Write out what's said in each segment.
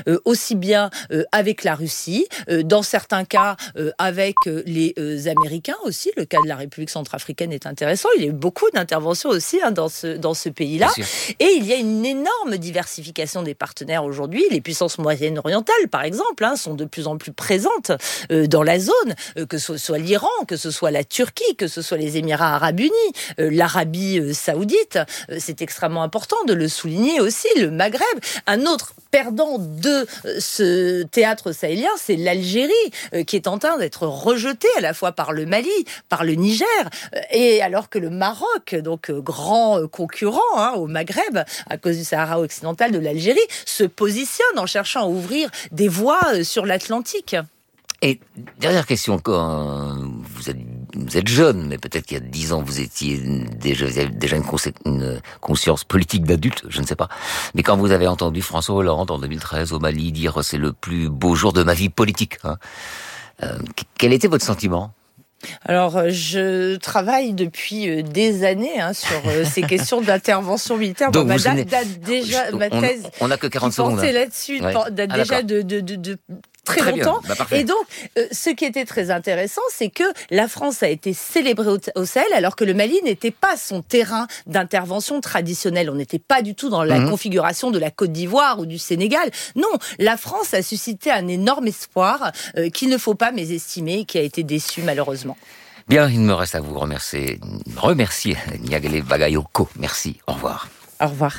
aussi bien avec la Russie, dans certains cas avec les Américains aussi. Le cas de la République centrafricaine est intéressant. Il y a eu beaucoup d'interventions aussi dans ce pays-là. Et il y a une énorme diversification des partenaires aujourd'hui. Les puissances moyen-orientales, par exemple, sont de plus en plus présentes dans la zone, que ce soit l'Iran, que ce soit la Turquie, que ce soit les Émirats arabes unis, l'Arabie saoudite. C'est extrêmement important de le souligner aussi, le Maghreb. Un autre perdant de ce théâtre sahélien, c'est l'Algérie, qui est en train d'être rejetée à la fois par le Mali, par le Niger, et alors que le Maroc, donc grand concurrent au Maghreb, à cause du Sahara occidental de l'Algérie, se positionne en cherchant à ouvrir des voies sur l'Atlantique. Et dernière question, quand vous êtes jeune, mais peut-être qu'il y a 10 ans, vous avez déjà une conscience politique d'adulte, je ne sais pas. Mais quand vous avez entendu François Hollande en 2013 au Mali dire « c'est le plus beau jour de ma vie politique », quel était votre sentiment ? Alors, je travaille depuis des années sur ces questions d'intervention militaire. Donc ma date déjà, ma thèse, on n'a que 40 secondes. Là-dessus, date déjà de très longtemps. Et donc, ce qui était très intéressant, c'est que la France a été célébrée au Sahel, alors que le Mali n'était pas son terrain d'intervention traditionnel. On n'était pas du tout dans la configuration de la Côte d'Ivoire ou du Sénégal. Non, la France a suscité un énorme espoir qu'il ne faut pas mésestimer et qui a été déçu malheureusement. Bien, il me reste à vous remercier Niagale Bagayoko. Merci, au revoir. Au revoir.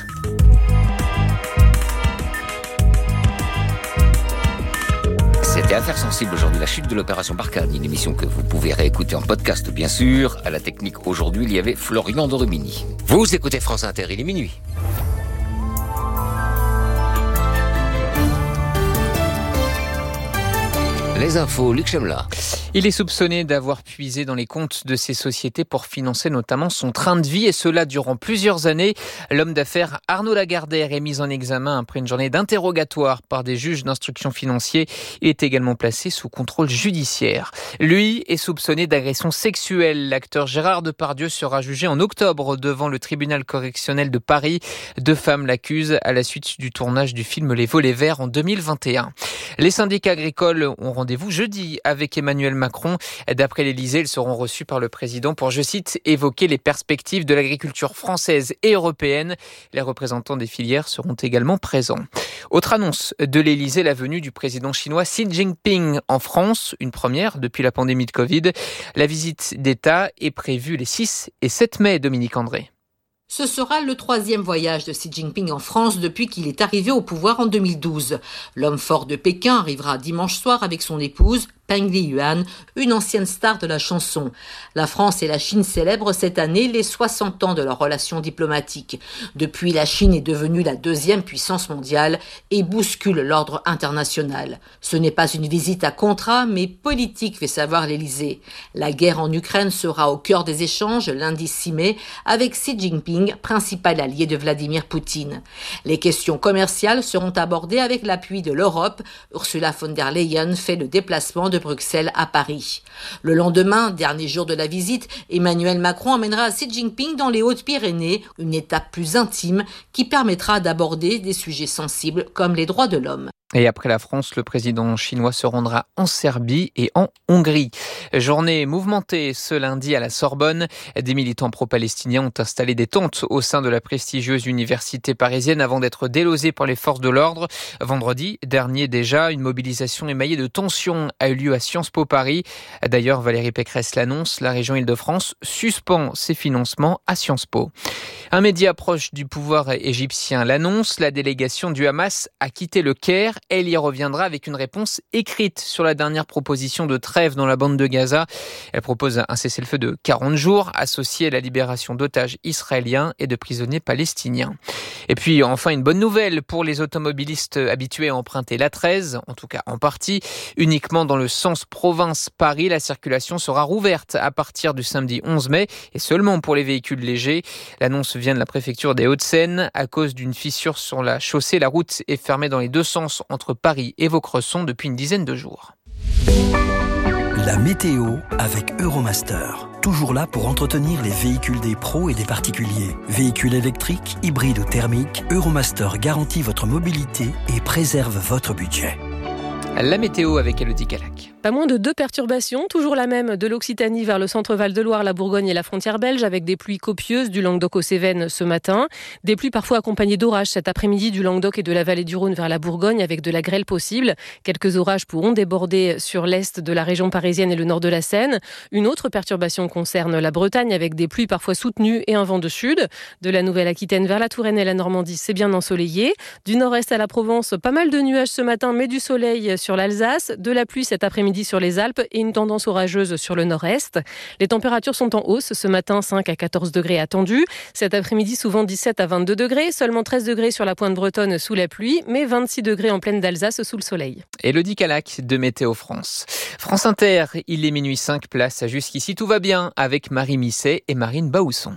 C'était Affaires sensibles aujourd'hui, la chute de l'opération Barkhane, une émission que vous pouvez réécouter en podcast, bien sûr. À la technique aujourd'hui, il y avait Florian Dorumini. Vous écoutez France Inter, il est minuit. Les infos, Luc Chemla. Il est soupçonné d'avoir puisé dans les comptes de ces sociétés pour financer notamment son train de vie, et cela durant plusieurs années. L'homme d'affaires Arnaud Lagardère est mis en examen après une journée d'interrogatoire par des juges d'instruction financiers. Il est également placé sous contrôle judiciaire. Lui est soupçonné d'agression sexuelle. L'acteur Gérard Depardieu sera jugé en octobre devant le tribunal correctionnel de Paris. 2 femmes l'accusent à la suite du tournage du film Les Volets Verts en 2021. Les syndicats agricoles ont rendez-vous jeudi avec Emmanuel Macron. D'après l'Élysée, ils seront reçus par le président pour, je cite, évoquer les perspectives de l'agriculture française et européenne. Les représentants des filières seront également présents. Autre annonce de l'Élysée, la venue du président chinois Xi Jinping en France, une première depuis la pandémie de Covid. La visite d'État est prévue les 6 et 7 mai, Dominique André. Ce sera le 3e voyage de Xi Jinping en France depuis qu'il est arrivé au pouvoir en 2012. L'homme fort de Pékin arrivera dimanche soir avec son épouse, Peng Liyuan, une ancienne star de la chanson. La France et la Chine célèbrent cette année les 60 ans de leur relation diplomatique. Depuis, la Chine est devenue la 2e puissance mondiale et bouscule l'ordre international. Ce n'est pas une visite à contrat, mais politique, fait savoir l'Élysée. La guerre en Ukraine sera au cœur des échanges lundi 6 mai avec Xi Jinping, principal allié de Vladimir Poutine. Les questions commerciales seront abordées avec l'appui de l'Europe. Ursula von der Leyen fait le déplacement de Bruxelles à Paris. Le lendemain, dernier jour de la visite, Emmanuel Macron emmènera Xi Jinping dans les Hautes-Pyrénées, une étape plus intime qui permettra d'aborder des sujets sensibles comme les droits de l'homme. Et après la France, le président chinois se rendra en Serbie et en Hongrie. Journée mouvementée ce lundi à la Sorbonne. Des militants pro-palestiniens ont installé des tentes au sein de la prestigieuse université parisienne avant d'être délosés par les forces de l'ordre. Vendredi dernier déjà, une mobilisation émaillée de tensions a eu lieu à Sciences Po Paris. D'ailleurs, Valérie Pécresse l'annonce, la région Île-de-France suspend ses financements à Sciences Po. Un média proche du pouvoir égyptien l'annonce, la délégation du Hamas a quitté le Caire. Elle y reviendra avec une réponse écrite sur la dernière proposition de trêve dans la bande de Gaza. Elle propose un cessez-le-feu de 40 jours, associé à la libération d'otages israéliens et de prisonniers palestiniens. Et puis enfin, une bonne nouvelle pour les automobilistes habitués à emprunter l'A13, en tout cas en partie, uniquement dans le sens province-Paris. La circulation sera rouverte à partir du samedi 11 mai et seulement pour les véhicules légers. L'annonce vient de la préfecture des Hauts-de-Seine. À cause d'une fissure sur la chaussée, la route est fermée dans les 2 sens entre Paris et Vaucresson depuis une dizaine de jours. La météo avec Euromaster. toujours là pour entretenir les véhicules des pros et des particuliers. Véhicules électriques, hybrides ou thermiques, Euromaster garantit votre mobilité et préserve votre budget. La météo avec Elodie Calac. Pas moins de 2 perturbations, toujours la même, de l'Occitanie vers le centre Val-de-Loire, la Bourgogne et la frontière belge, avec des pluies copieuses du Languedoc aux Cévennes ce matin. Des pluies parfois accompagnées d'orages cet après-midi du Languedoc et de la vallée du Rhône vers la Bourgogne, avec de la grêle possible. Quelques orages pourront déborder sur l'est de la région parisienne et le nord de la Seine. Une autre perturbation concerne la Bretagne, avec des pluies parfois soutenues et un vent de sud. De la Nouvelle-Aquitaine vers la Touraine et la Normandie, c'est bien ensoleillé. Du nord-est à la Provence, pas mal de nuages ce matin, mais du soleil sur l'Alsace. De la pluie cet après-midi sur les Alpes et une tendance orageuse sur le nord-est. Les températures sont en hausse. Ce matin, 5 à 14 degrés attendus. Cet après-midi, souvent 17 à 22 degrés. Seulement 13 degrés sur la pointe bretonne sous la pluie, mais 26 degrés en plaine d'Alsace sous le soleil. Elodie Calac de Météo France. France Inter, il est minuit 5, place à Jusqu'ici tout va bien avec Marie Misset et Marine Baousson.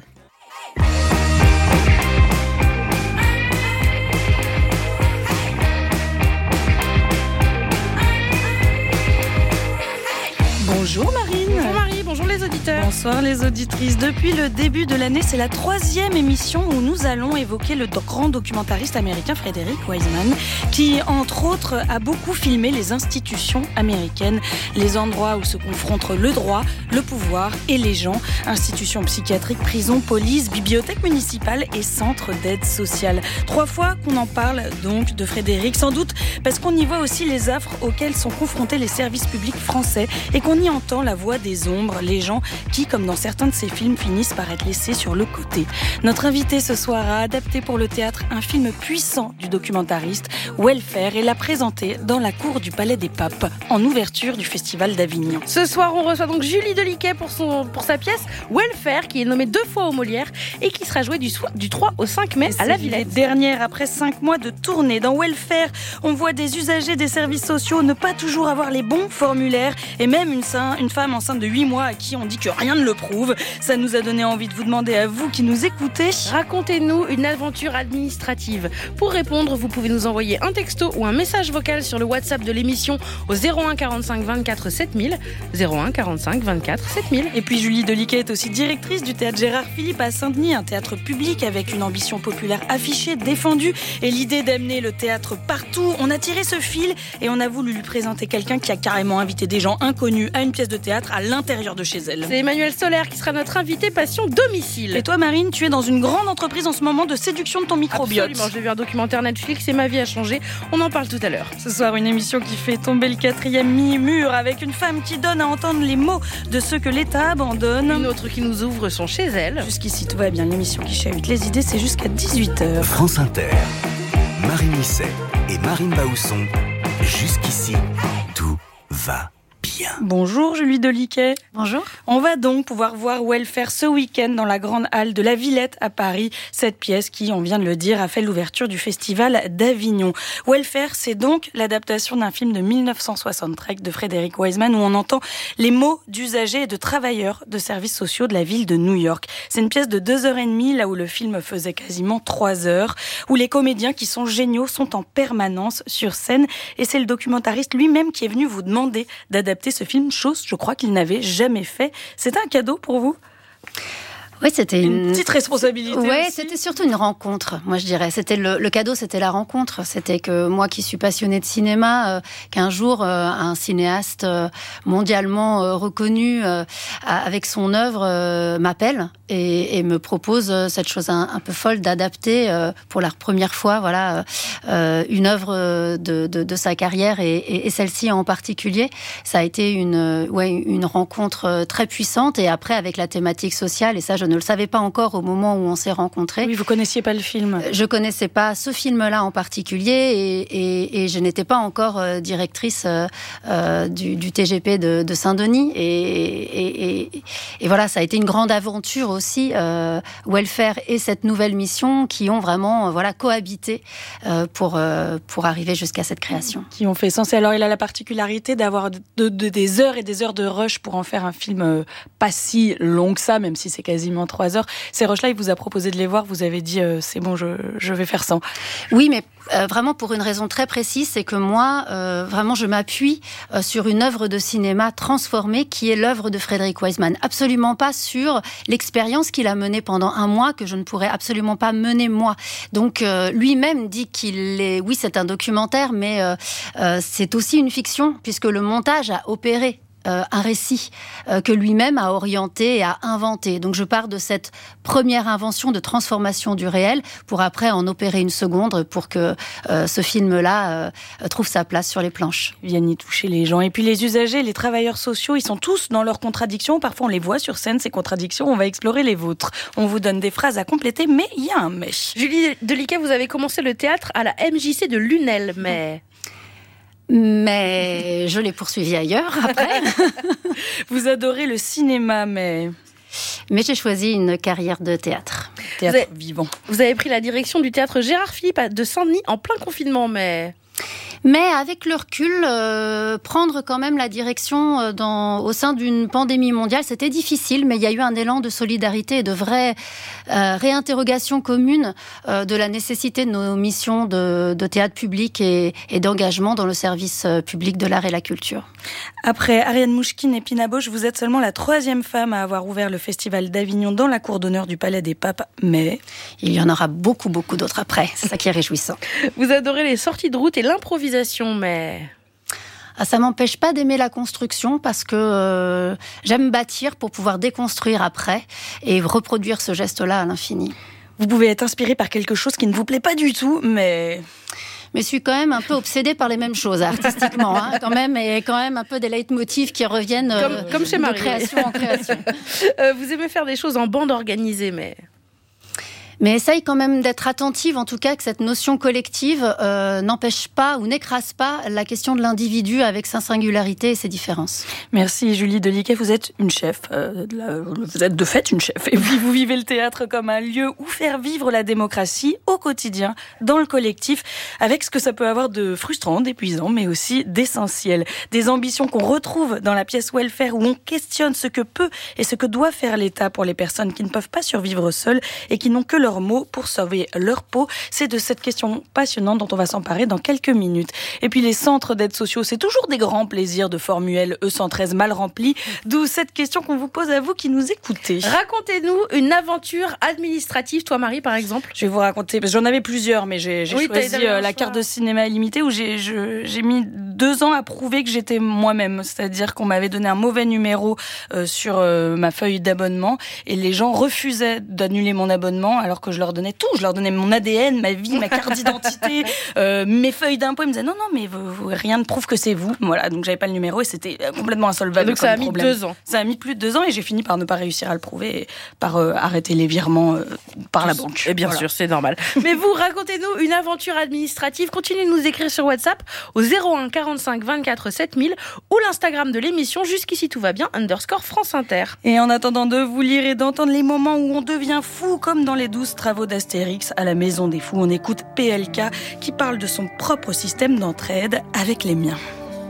Bonjour Marine. Bonjour Marie, bonjour les auditeurs. Bonsoir les auditrices. Depuis le début de l'année, c'est la 3e émission où nous allons évoquer le grand documentariste américain Frederick Wiseman, qui entre autres a beaucoup filmé les institutions américaines, les endroits où se confrontent le droit, le pouvoir et les gens, institutions psychiatriques, prisons, police, bibliothèques municipales et centres d'aide sociale. 3 fois qu'on en parle donc de Frederick, sans doute parce qu'on y voit aussi les affres auxquelles sont confrontés les services publics français et qu'on y entend la voix des ombres, les gens qui, comme dans certains de ses films, finissent par être laissés sur le côté. Notre invité ce soir a adapté pour le théâtre un film puissant du documentariste, Welfare, et l'a présenté dans la cour du Palais des Papes, en ouverture du Festival d'Avignon. Ce soir, on reçoit donc Julie Deliquet pour sa pièce Welfare, qui est nommée 2 fois au Molière et qui sera jouée du 3 au 5 mai à la Villette. Dernière, après 5 mois de tournée. Dans Welfare, on voit des usagers des services sociaux ne pas toujours avoir les bons formulaires et même une femme enceinte de 8 mois à qui on dit que rien ne le prouve. Ça nous a donné envie de vous demander à vous qui nous écoutez. Racontez-nous une aventure administrative. Pour répondre, vous pouvez nous envoyer un texto ou un message vocal sur le WhatsApp de l'émission au 01 45 24 7000. 01 45 24 7000. Et puis Julie Deliquet est aussi directrice du théâtre Gérard Philippe à Saint-Denis, un théâtre public avec une ambition populaire affichée, défendue et l'idée d'amener le théâtre partout. On a tiré ce fil et on a voulu lui présenter quelqu'un qui a carrément invité des gens inconnus à une pièce de théâtre à l'intérieur de chez elle. C'est Emmanuel Solaire qui sera notre invité passion domicile. Et toi Marine, tu es dans une grande entreprise en ce moment de séduction de ton microbiote. Absolument, j'ai vu un documentaire Netflix et ma vie a changé. On en parle tout à l'heure. Ce soir, une émission qui fait tomber le 4e mur avec une femme qui donne à entendre les mots de ceux que l'État abandonne. Une autre qui nous ouvre son chez elle. Jusqu'ici, tout va bien. L'émission qui chahute les idées, c'est jusqu'à 18h. France Inter, Marie Misset et Marine Baousson. Jusqu'ici, tout va bien. Bonjour Julie Deliquet. Bonjour. On va donc pouvoir voir Welfare ce week-end dans la grande halle de la Villette à Paris. Cette pièce qui, on vient de le dire, a fait l'ouverture du Festival d'Avignon. Welfare, c'est donc l'adaptation d'un film de 1963 de Frederick Wiseman où on entend les mots d'usagers et de travailleurs de services sociaux de la ville de New York. C'est une pièce de 2h30, là où le film faisait quasiment 3 heures, où les comédiens qui sont géniaux sont en permanence sur scène. Et c'est le documentariste lui-même qui est venu vous demander d'adapter ce film, chose, je crois, qu'il n'avait jamais fait. C'était un cadeau pour vous ? Oui, c'était une petite responsabilité. Oui, aussi. C'était surtout une rencontre, moi je dirais. C'était le cadeau, c'était la rencontre. C'était que moi qui suis passionnée de cinéma, qu'un jour un cinéaste mondialement reconnu avec son œuvre m'appelle et me propose cette chose un peu folle d'adapter pour la première fois, voilà, une œuvre de sa carrière et celle-ci en particulier. Ça a été une rencontre très puissante et après avec la thématique sociale, et ça je ne le savais pas encore au moment où on s'est rencontrés. Oui, vous connaissiez pas le film. Je connaissais pas ce film-là en particulier et je n'étais pas encore directrice du TGP de Saint-Denis et voilà, ça a été une grande aventure aussi, Welfare et cette nouvelle mission qui ont vraiment cohabité pour arriver jusqu'à cette création. Qui ont fait sens. Alors il a la particularité d'avoir des heures et des heures de rush pour en faire un film pas si long que ça, même si c'est quasiment pendant 3 heures. Ces rushs-là, il vous a proposé de les voir, vous avez dit c'est bon, je vais faire ça. Oui, mais vraiment pour une raison très précise, c'est que moi, vraiment, je m'appuie sur une œuvre de cinéma transformée qui est l'œuvre de Frédéric Wiseman. Absolument pas sur l'expérience qu'il a menée pendant un mois que je ne pourrais absolument pas mener moi. Donc lui-même dit qu'il est, oui, c'est un documentaire, mais c'est aussi une fiction puisque le montage a opéré un récit que lui-même a orienté et a inventé. Donc je pars de cette première invention de transformation du réel pour après en opérer une seconde pour que ce film-là trouve sa place sur les planches. Ils viennent y toucher les gens. Et puis les usagers, les travailleurs sociaux, ils sont tous dans leurs contradictions. Parfois on les voit sur scène, ces contradictions. On va explorer les vôtres. On vous donne des phrases à compléter, mais il y a un mais. Julie Deliquet, vous avez commencé le théâtre à la MJC de Lunel, mais je l'ai poursuivi ailleurs après. Vous adorez le cinéma, mais j'ai choisi une carrière de théâtre. Théâtre vivant. Vous avez pris la direction du théâtre Gérard Philippe de Saint-Denis en plein confinement, mais avec le recul, prendre quand même la direction au sein d'une pandémie mondiale, c'était difficile, mais il y a eu un élan de solidarité et de vraie réinterrogation commune de la nécessité de nos missions de théâtre public et d'engagement dans le service public de l'art et la culture. Après Ariane Mouchkine et Pina Bausch, vous êtes seulement la 3e femme à avoir ouvert le Festival d'Avignon dans la cour d'honneur du Palais des Papes, mais il y en aura beaucoup d'autres après, c'est ça qui est réjouissant. Vous adorez les sorties de route et l'improvisation, mais ça m'empêche pas d'aimer la construction parce que j'aime bâtir pour pouvoir déconstruire après et reproduire ce geste-là à l'infini. Vous pouvez être inspiré par quelque chose qui ne vous plaît pas du tout, mais je suis quand même un peu obsédée par les mêmes choses artistiquement, quand même, et quand même un peu des leitmotifs qui reviennent comme chez Marie, de création en création. Vous aimez faire des choses en bande organisée, mais essaye quand même d'être attentive, en tout cas, que cette notion collective n'empêche pas ou n'écrase pas la question de l'individu avec sa singularité et ses différences. Merci Julie Deliquet, vous êtes une chef, vous êtes de fait une chef, et puis vous vivez le théâtre comme un lieu où faire vivre la démocratie au quotidien, dans le collectif, avec ce que ça peut avoir de frustrant, d'épuisant, mais aussi d'essentiel. Des ambitions qu'on retrouve dans la pièce welfare où on questionne ce que peut et ce que doit faire l'État pour les personnes qui ne peuvent pas survivre seules et qui n'ont que leurs mots pour sauver leur peau. C'est de cette question passionnante dont on va s'emparer dans quelques minutes. Et puis les centres d'aide sociaux, c'est toujours des grands plaisirs de Formule E113 mal remplis, d'où cette question qu'on vous pose à vous qui nous écoutez. Racontez-nous une aventure administrative, toi Marie par exemple. Je vais vous raconter, parce que j'en avais plusieurs, mais j'ai choisi la carte de cinéma illimitée où j'ai mis 2 ans à prouver que j'étais moi-même, c'est-à-dire qu'on m'avait donné un mauvais numéro sur ma feuille d'abonnement et les gens refusaient d'annuler mon abonnement alors que je leur donnais tout, je leur donnais mon ADN, ma vie, ma carte d'identité, mes feuilles d'impôt. Ils me disaient non, mais rien ne prouve que c'est vous. Voilà, donc j'avais pas le numéro et c'était complètement insolvable. Donc ça a mis 2 ans. Ça a mis plus de 2 ans et j'ai fini par ne pas réussir à le prouver et par arrêter les virements par la banque. Et bien sûr, c'est normal. Mais vous, racontez-nous une aventure administrative. Continuez de nous écrire sur WhatsApp au 01 45 24 7000 ou l'Instagram de l'émission Jusqu'ici tout va bien _France Inter. Et en attendant de vous lire et d'entendre les moments où on devient fou, comme dans les 12 travaux d'Astérix à la Maison des Fous, on écoute PLK qui parle de son propre système d'entraide avec les miens.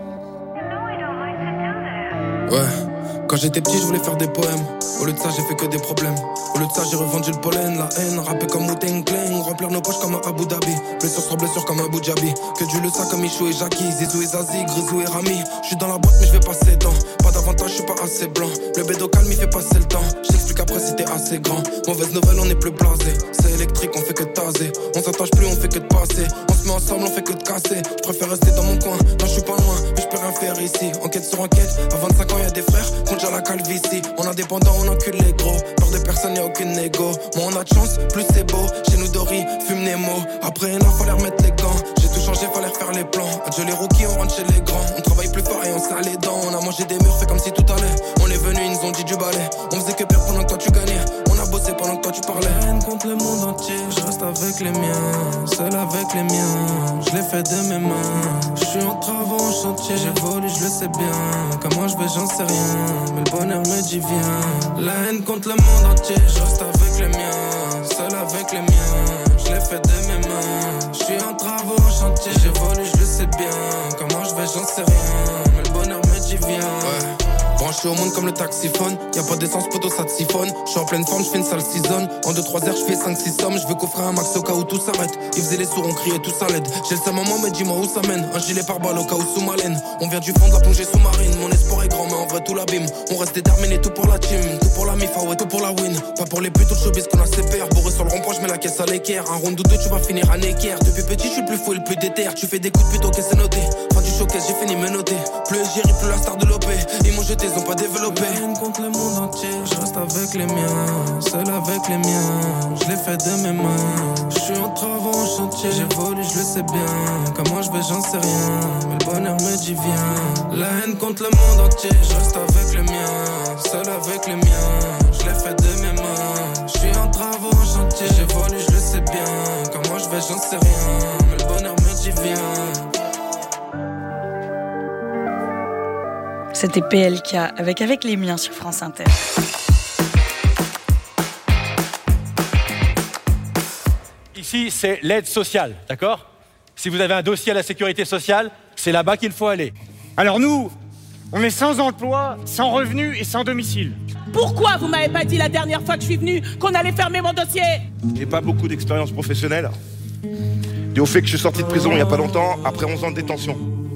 Ouais, quand j'étais petit je voulais faire des poèmes. Au lieu de ça j'ai fait que des problèmes. Au lieu de ça j'ai revendu le pollen, la haine, rapper comme Wu-Tang Clan, remplir nos poches comme à Abu Dhabi, blessure sur blessure comme Abu Dhabi. Que du le sac comme Michou et Jackie, Zizou et Zazie, Grisou et Rami. Je suis dans la boîte mais je vais passer dedans. Pas d'avantage, je suis pas assez blanc. Le bédo calme il fait passer le temps. Je t'explique après si t'es assez grand. Mauvaise nouvelle, on est plus blasé. C'est électrique, on fait que de taser. On s'attache plus, on fait que de passer. On se met ensemble, on fait que de casser. Je préfère rester dans mon coin, non je suis pas loin, mais je peux rien faire ici. Enquête sur enquête, à 25 ans y'a des frères, compte déjà la calvitie. En indépendant, on encule les gros. Peur de personne, y'a aucune négo. Moins on a de chance, plus c'est beau. Chez nous Dory, fume Nemo. Après non, fallait remettre les gants. J'ai tout changé, fallait refaire les plans. Adieu les rookies, on rentre chez les grands. On travaille plus fort et on se lave les dents. On a mangé des murs, fait comme si tout allait. On est venu, ils nous ont dit du balai. On faisait que perdre pendant que toi tu gagnais. On a bossé pendant que toi tu parlais. Haine contre le monde entier, je reste avec les miens. Seul avec les miens, je l'ai fait de mes mains. Je suis en travaux, en chantier, j'évolue, je le sais bien. Comment je vais, j'en sais rien, mais le bonheur me dit viens. La haine contre le monde entier, je reste avec les miens. Seul avec les miens, je l'ai fait de mes mains. Je suis en travaux, en chantier, j'évolue, je le sais bien. Comment je vais, j'en sais rien, mais le bonheur me dit viens. Ouais. suis au monde comme le taxiphone. Y'a pas d'essence, poteau, ça te siphonne. Je suis en pleine forme, je fais une sale season. En 2-3 heures, je fais 5-6 sommes. Je veux coffrer un max au cas où tout s'arrête. Ils faisaient les sourds, on criait tout ça l'aide. J'ai le seum maman, mais dis-moi où ça mène. Un gilet par balle au cas où sous ma laine. On vient du fond de la plongée sous-marine. Mon espoir est grand, mais en vrai tout l'abîme. On reste déterminé, tout pour la team. Tout pour la mifa, ouais, tout pour la win. Pas pour les putes, tout le showbiz qu'on a ses pairs. Bourré sur le rond-point, je mets la caisse à l'équerre. Un round ou deux, tu vas finir à équerre. Depuis petit, je suis le plus fou et le plus déter. Tu fais des coups de pute, ok, c'est noté. Fin du showcase, j'ai fini me noter. Plus j'y plus la star de l'OP. Ils m'ont jeté, ils ont pas développé. La haine contre le monde entier, je reste avec les miens. Seul avec les miens, je l'ai fait de mes mains. Je suis en travaux en chantier, j'évolue, je le sais bien. Comment je vais, j'en sais rien. Mais le bonheur me dit viens. La haine contre le monde entier, je reste avec les miens. Seul avec les miens, je l'ai fait de mes mains. Je suis en travaux en chantier, j'évolue, je le sais bien. Comment je vais, j'en sais rien. Mais le bonheur me dit viens. C'était PLK avec les miens sur France Inter. Ici, c'est l'aide sociale, d'accord ? Si vous avez un dossier à la sécurité sociale, c'est là-bas qu'il faut aller. Alors nous, on est sans emploi, sans revenu et sans domicile. Pourquoi vous m'avez pas dit la dernière fois que je suis venue qu'on allait fermer mon dossier ? J'ai pas beaucoup d'expérience professionnelle. Et au fait que je suis sorti de prison il y a pas longtemps, après 11 ans de détention.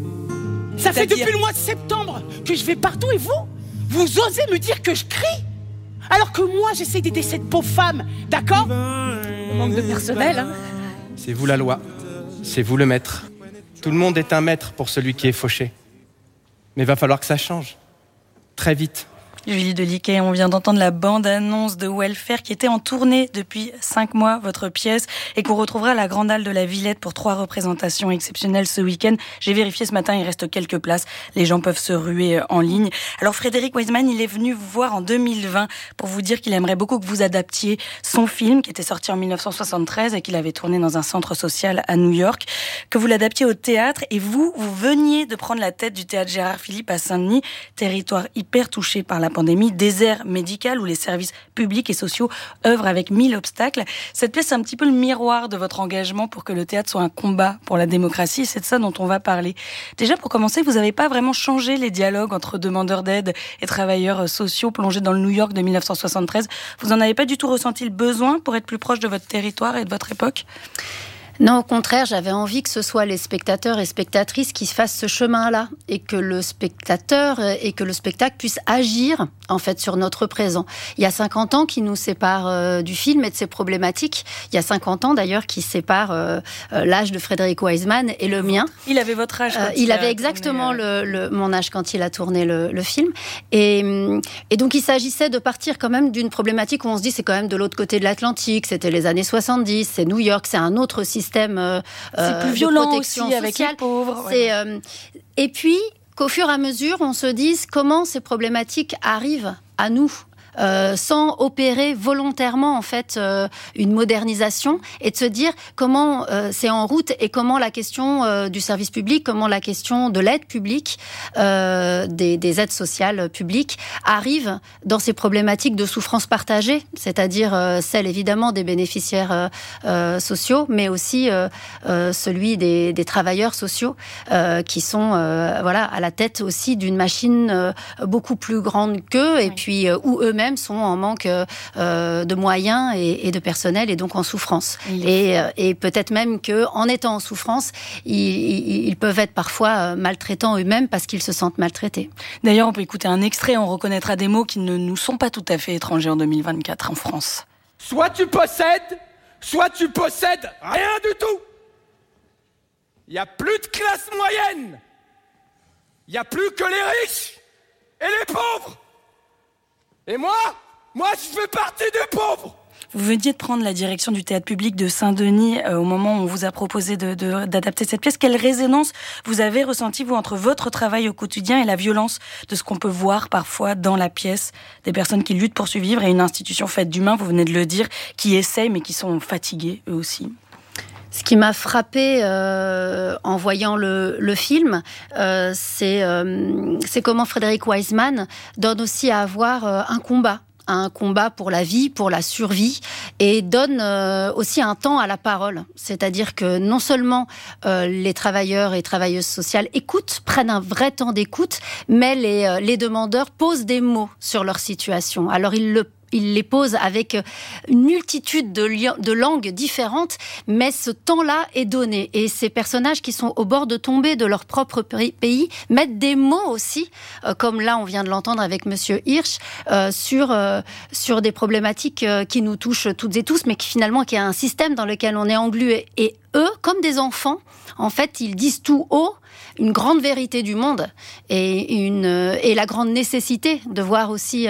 Ça fait depuis le mois de septembre que je vais partout et vous osez me dire que je crie ? Alors que moi, j'essaie d'aider cette pauvre femme, d'accord ? On manque de personnel, hein ? C'est vous la loi, c'est vous le maître. Tout le monde est un maître pour celui qui est fauché. Mais il va falloir que ça change. Très vite. Julie Deliquet, on vient d'entendre la bande-annonce de Welfare qui était en tournée depuis 5 mois, votre pièce, et qu'on retrouvera à la Grande Halle de la Villette pour 3 représentations exceptionnelles ce week-end. J'ai vérifié ce matin, il reste quelques places. Les gens peuvent se ruer en ligne. Alors Frédéric Wiseman, il est venu vous voir en 2020 pour vous dire qu'il aimerait beaucoup que vous adaptiez son film qui était sorti en 1973 et qu'il avait tourné dans un centre social à New York, que vous l'adaptiez au théâtre et vous veniez de prendre la tête du théâtre Gérard Philippe à Saint-Denis, territoire hyper touché par la pandémie, désert médical où les services publics et sociaux œuvrent avec 1000 obstacles. Cette pièce, c'est un petit peu le miroir de votre engagement pour que le théâtre soit un combat pour la démocratie et c'est de ça dont on va parler. Déjà, pour commencer, vous n'avez pas vraiment changé les dialogues entre demandeurs d'aide et travailleurs sociaux plongés dans le New York de 1973. Vous n'en avez pas du tout ressenti le besoin pour être plus proche de votre territoire et de votre époque ? Non, au contraire, j'avais envie que ce soit les spectateurs et spectatrices qui fassent ce chemin-là et que le spectateur et que le spectacle puisse agir en fait sur notre présent. Il y a 50 ans qui nous séparent du film et de ses problématiques. Il y a 50 ans d'ailleurs qui séparent l'âge de Frédéric Wiseman et le mien. Il avait votre âge quand il avait exactement mon âge quand il a tourné le film. Et donc il s'agissait de partir quand même d'une problématique où on se dit c'est quand même de l'autre côté de l'Atlantique, c'était les années 70, c'est New York, c'est un autre système c'est plus violent aussi sociale. Avec les pauvres. Et puis qu'au fur et à mesure, on se dise comment ces problématiques arrivent à nous. Sans opérer volontairement en fait une modernisation et de se dire comment c'est en route et comment la question du service public, comment la question de l'aide publique, des aides sociales publiques arrive dans ces problématiques de souffrance partagée, c'est-à-dire celle évidemment des bénéficiaires sociaux, mais aussi celui des travailleurs sociaux qui sont à la tête aussi d'une machine beaucoup plus grande qu'eux et puis où eux-mêmes sont en manque de moyens et de personnel et donc en souffrance. Et peut-être même qu'en étant en souffrance, ils peuvent être parfois maltraitants eux-mêmes parce qu'ils se sentent maltraités. D'ailleurs, on peut écouter un extrait, on reconnaîtra des mots qui ne nous sont pas tout à fait étrangers en 2024 en France. Soit tu possèdes rien du tout. Il n'y a plus de classe moyenne. Il n'y a plus que les riches et les pauvres. Et moi, je fais partie des pauvres. Vous veniez de prendre la direction du théâtre public de Saint-Denis au moment où on vous a proposé d'adapter cette pièce. Quelle résonance vous avez ressentie, vous, entre votre travail au quotidien et la violence de ce qu'on peut voir parfois dans la pièce, des personnes qui luttent pour survivre et une institution faite d'humains, vous venez de le dire, qui essayent mais qui sont fatigués eux aussi? Ce qui m'a frappée en voyant le film, c'est comment Frédéric Wiseman donne aussi à avoir un combat. à un combat pour la vie, pour la survie, et donne aussi un temps à la parole. C'est-à-dire que non seulement les travailleurs et travailleuses sociales prennent un vrai temps d'écoute, mais les demandeurs posent des mots sur leur situation. Alors il les pose avec une multitude de langues différentes, mais ce temps-là est donné. Et ces personnages qui sont au bord de tomber de leur propre pays mettent des mots aussi, comme là on vient de l'entendre avec Monsieur Hirsch, sur des problématiques qui nous touchent toutes et tous, mais qui finalement qui est un système dans lequel on est englué. Et eux, comme des enfants, en fait, ils disent tout haut une grande vérité du monde et la grande nécessité de voir aussi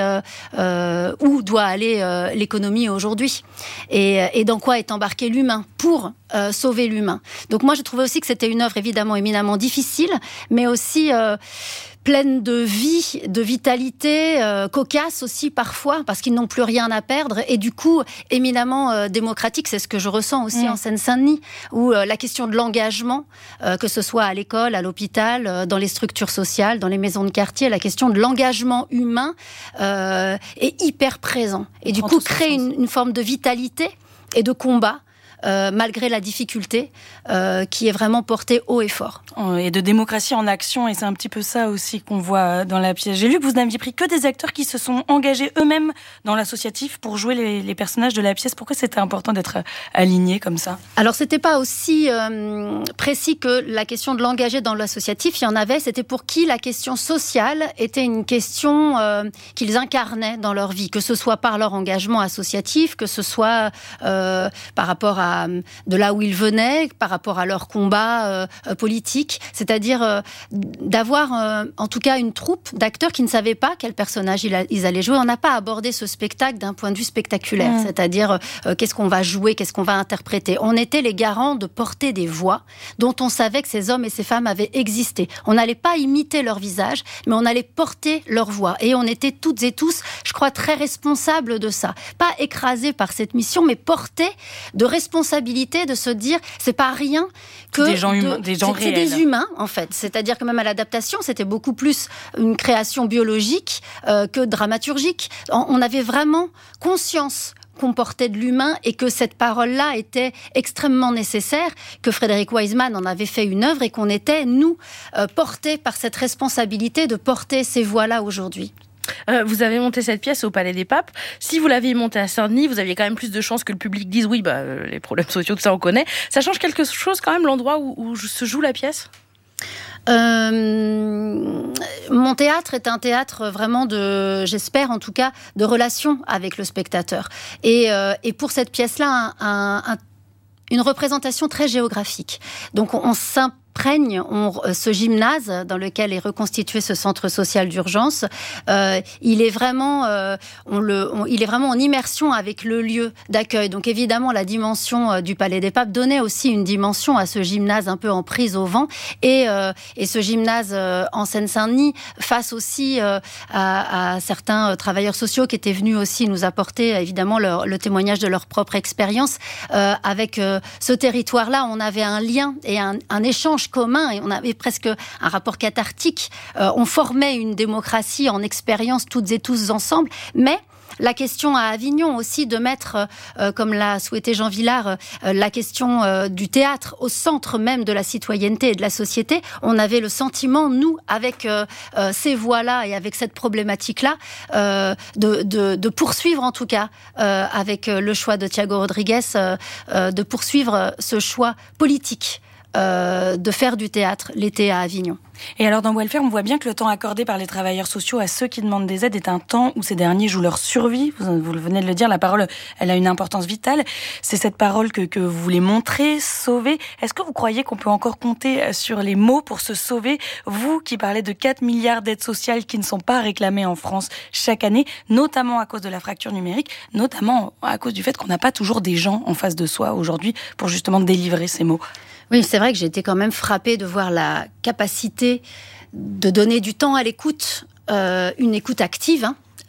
où doit aller l'économie aujourd'hui et dans quoi est embarqué l'humain pour sauver l'humain. Donc moi, je trouvais aussi que c'était une œuvre évidemment éminemment difficile, mais aussi pleine de vie, de vitalité, cocasse aussi parfois, parce qu'ils n'ont plus rien à perdre, et du coup, éminemment démocratique. C'est ce que je ressens aussi en Seine-Saint-Denis, où la question de l'engagement, que ce soit à l'école, à l'hôpital, dans les structures sociales, dans les maisons de quartier, la question de l'engagement humain est hyper présent. Et du coup, crée une forme de vitalité et de combat, malgré la difficulté, qui est vraiment portée haut et fort. Et de démocratie en action, et c'est un petit peu ça aussi qu'on voit dans la pièce. J'ai lu que vous n'aviez pris que des acteurs qui se sont engagés eux-mêmes dans l'associatif pour jouer les personnages de la pièce. Pourquoi c'était important d'être alignés comme ça ? Alors, c'était pas aussi précis que la question de l'engager dans l'associatif. Il y en avait, c'était pour qui la question sociale était une question qu'ils incarnaient dans leur vie, que ce soit par leur engagement associatif, que ce soit par rapport à de là où ils venaient, par rapport à leur combat politique, c'est-à-dire d'avoir en tout cas une troupe d'acteurs qui ne savaient pas quel personnage ils allaient jouer. On n'a pas abordé ce spectacle d'un point de vue spectaculaire, c'est-à-dire qu'est-ce qu'on va jouer, qu'est-ce qu'on va interpréter. On était les garants de porter des voix dont on savait que ces hommes et ces femmes avaient existé. On n'allait pas imiter leur visage, mais on allait porter leur voix. Et on était toutes et tous, je crois, très responsables de ça. Pas écrasés par cette mission, mais portés de responsabilité, de se dire c'est pas rien que des gens réels. C'est des humains en fait. C'est-à-dire que même à l'adaptation, c'était beaucoup plus une création biologique que dramaturgique. On avait vraiment conscience qu'on portait de l'humain et que cette parole-là était extrêmement nécessaire, que Frédéric Wiseman en avait fait une œuvre et qu'on était, nous, portés par cette responsabilité de porter ces voix-là aujourd'hui. Vous avez monté cette pièce au Palais des Papes. Si vous l'aviez montée à Saint-Denis, vous aviez quand même plus de chances que le public dise oui, les problèmes sociaux, tout ça on connaît. Ça change quelque chose quand même l'endroit où se joue la pièce ? Mon théâtre est un théâtre vraiment j'espère en tout cas, de relation avec le spectateur. Et pour cette pièce-là, une représentation très géographique. Donc on s'imprègne ce gymnase dans lequel est reconstitué ce centre social d'urgence. Il est vraiment en immersion avec le lieu d'accueil. Donc évidemment, la dimension du Palais des Papes donnait aussi une dimension à ce gymnase un peu en prise au vent. Et ce gymnase en Seine-Saint-Denis face aussi à certains travailleurs sociaux qui étaient venus aussi nous apporter évidemment le témoignage de leur propre expérience. Avec ce territoire-là, on avait un lien et un échange commun et on avait presque un rapport cathartique. On formait une démocratie en expérience toutes et tous ensemble, mais la question à Avignon aussi de mettre, comme l'a souhaité Jean Vilar, la question du théâtre au centre même de la citoyenneté et de la société. On avait le sentiment, nous, avec ces voix-là et avec cette problématique-là, de poursuivre en tout cas, avec le choix de Thiago Rodriguez, de poursuivre ce choix politique. De faire du théâtre l'été à Avignon. Et alors dans Welfare, on voit bien que le temps accordé par les travailleurs sociaux à ceux qui demandent des aides est un temps où ces derniers jouent leur survie. Vous venez de le dire, la parole, elle a une importance vitale. C'est cette parole que vous voulez montrer, sauver. Est-ce que vous croyez qu'on peut encore compter sur les mots pour se sauver ? Vous qui parlez de 4 milliards d'aides sociales qui ne sont pas réclamées en France chaque année, notamment à cause de la fracture numérique, notamment à cause du fait qu'on n'a pas toujours des gens en face de soi aujourd'hui pour justement délivrer ces mots. Oui, c'est vrai que j'ai été quand même frappée de voir la capacité de donner du temps à l'écoute, une écoute active,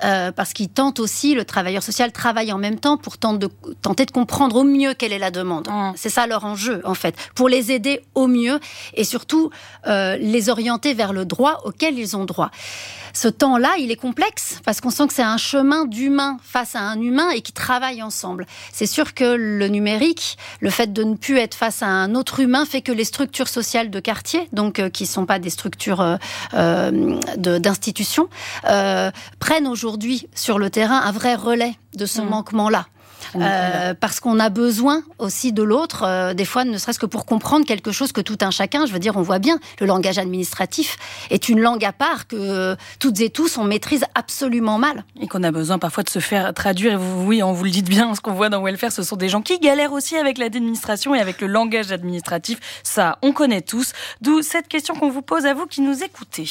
parce qu'il tente aussi, le travailleur social travaille en même temps pour tenter de comprendre au mieux quelle est la demande. C'est ça leur enjeu, en fait, pour les aider au mieux et surtout les orienter vers le droit auquel ils ont droit. Ce temps-là, il est complexe parce qu'on sent que c'est un chemin d'humain face à un humain et qui travaillent ensemble. C'est sûr que le numérique, le fait de ne plus être face à un autre humain fait que les structures sociales de quartier, donc qui ne sont pas des structures d'institutions, prennent aujourd'hui sur le terrain un vrai relais de ce manquement-là. Parce qu'on a besoin aussi de l'autre, des fois ne serait-ce que pour comprendre quelque chose que tout un chacun, je veux dire, on voit bien, le langage administratif est une langue à part que toutes et tous on maîtrise absolument mal. Et qu'on a besoin parfois de se faire traduire, et oui, on vous le dit bien, ce qu'on voit dans Welfare, ce sont des gens qui galèrent aussi avec l'administration et avec le langage administratif, ça on connaît tous, d'où cette question qu'on vous pose à vous qui nous écoutez.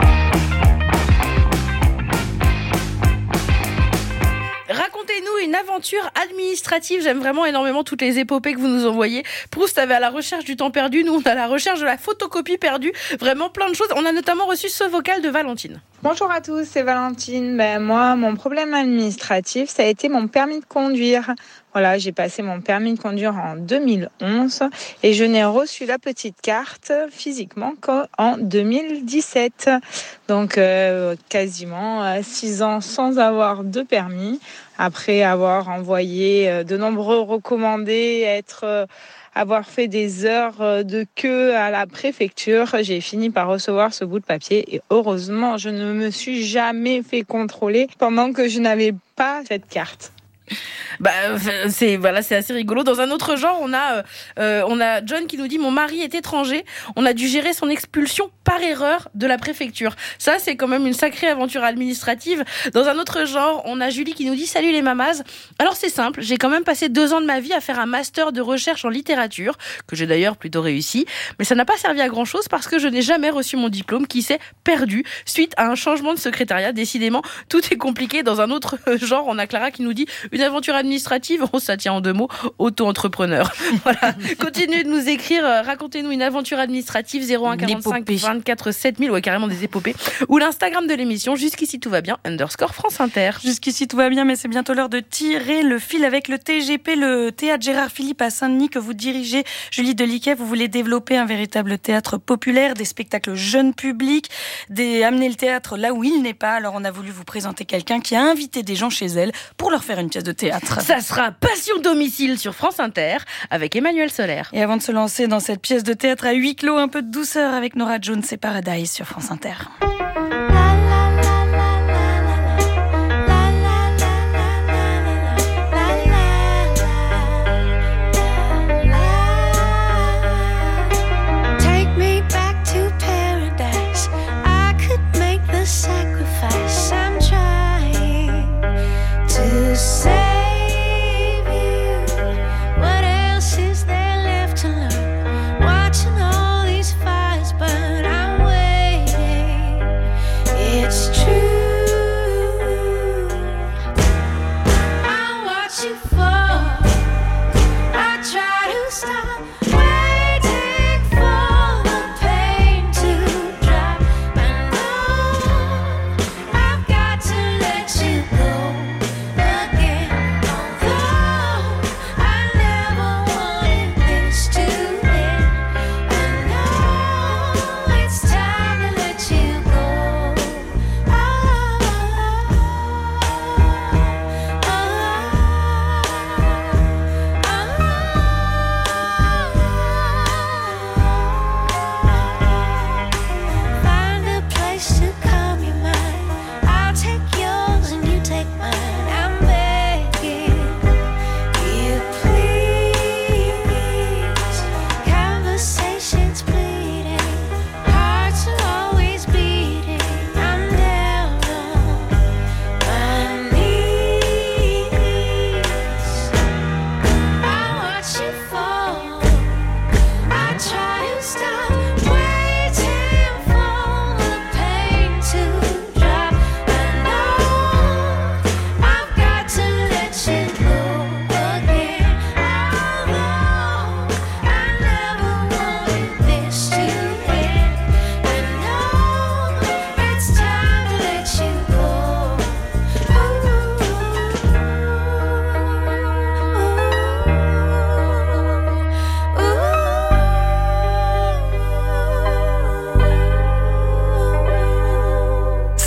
Racontez-nous une aventure administrative. J'aime vraiment énormément toutes les épopées que vous nous envoyez. Proust avait à la recherche du temps perdu. Nous, on a à la recherche de la photocopie perdue. Vraiment plein de choses. On a notamment reçu ce vocal de Valentine. Bonjour à tous, c'est Valentine. Moi, mon problème administratif, ça a été mon permis de conduire. Voilà, j'ai passé mon permis de conduire en 2011 et je n'ai reçu la petite carte physiquement qu'en 2017. Donc, quasiment 6 ans sans avoir de permis. Après avoir envoyé de nombreux recommandés, avoir fait des heures de queue à la préfecture, j'ai fini par recevoir ce bout de papier et heureusement, je ne me suis jamais fait contrôler pendant que je n'avais pas cette carte. C'est assez rigolo. Dans un autre genre, on a John qui nous dit: mon mari est étranger, on a dû gérer son expulsion par erreur de la préfecture. Ça, c'est quand même une sacrée aventure administrative. Dans un autre genre, on a Julie qui nous dit: salut les mamas. Alors c'est simple, j'ai quand même passé 2 ans de ma vie à faire un master de recherche en littérature, que j'ai d'ailleurs plutôt réussi, mais ça n'a pas servi à grand chose parce que je n'ai jamais reçu mon diplôme qui s'est perdu suite à un changement de secrétariat. Décidément, tout est compliqué. Dans un autre genre, on a Clara qui nous dit: une aventure administrative, ça tient en 2 mots, auto-entrepreneur. Voilà. Continuez de nous écrire, racontez-nous une aventure administrative, 01 45 24 7000, ouais, carrément des épopées, ou l'Instagram de l'émission, jusqu'ici tout va bien, _France Inter. Jusqu'ici tout va bien, mais c'est bientôt l'heure de tirer le fil avec le TGP, le théâtre Gérard Philippe à Saint-Denis que vous dirigez. Julie Deliquet, vous voulez développer un véritable théâtre populaire, des spectacles jeunes publics, amener le théâtre là où il n'est pas. Alors on a voulu vous présenter quelqu'un qui a invité des gens chez elle pour leur faire une pièce de théâtre. Ça sera Passion Domicile sur France Inter avec Emmanuel Soler. Et avant de se lancer dans cette pièce de théâtre à huis clos, un peu de douceur avec Nora Jones et Paradise sur France Inter. Take me back to paradise. I could make the sacrifice. I'm trying to save you. What else is there left to learn? Watching all these fires burn, I'm waiting.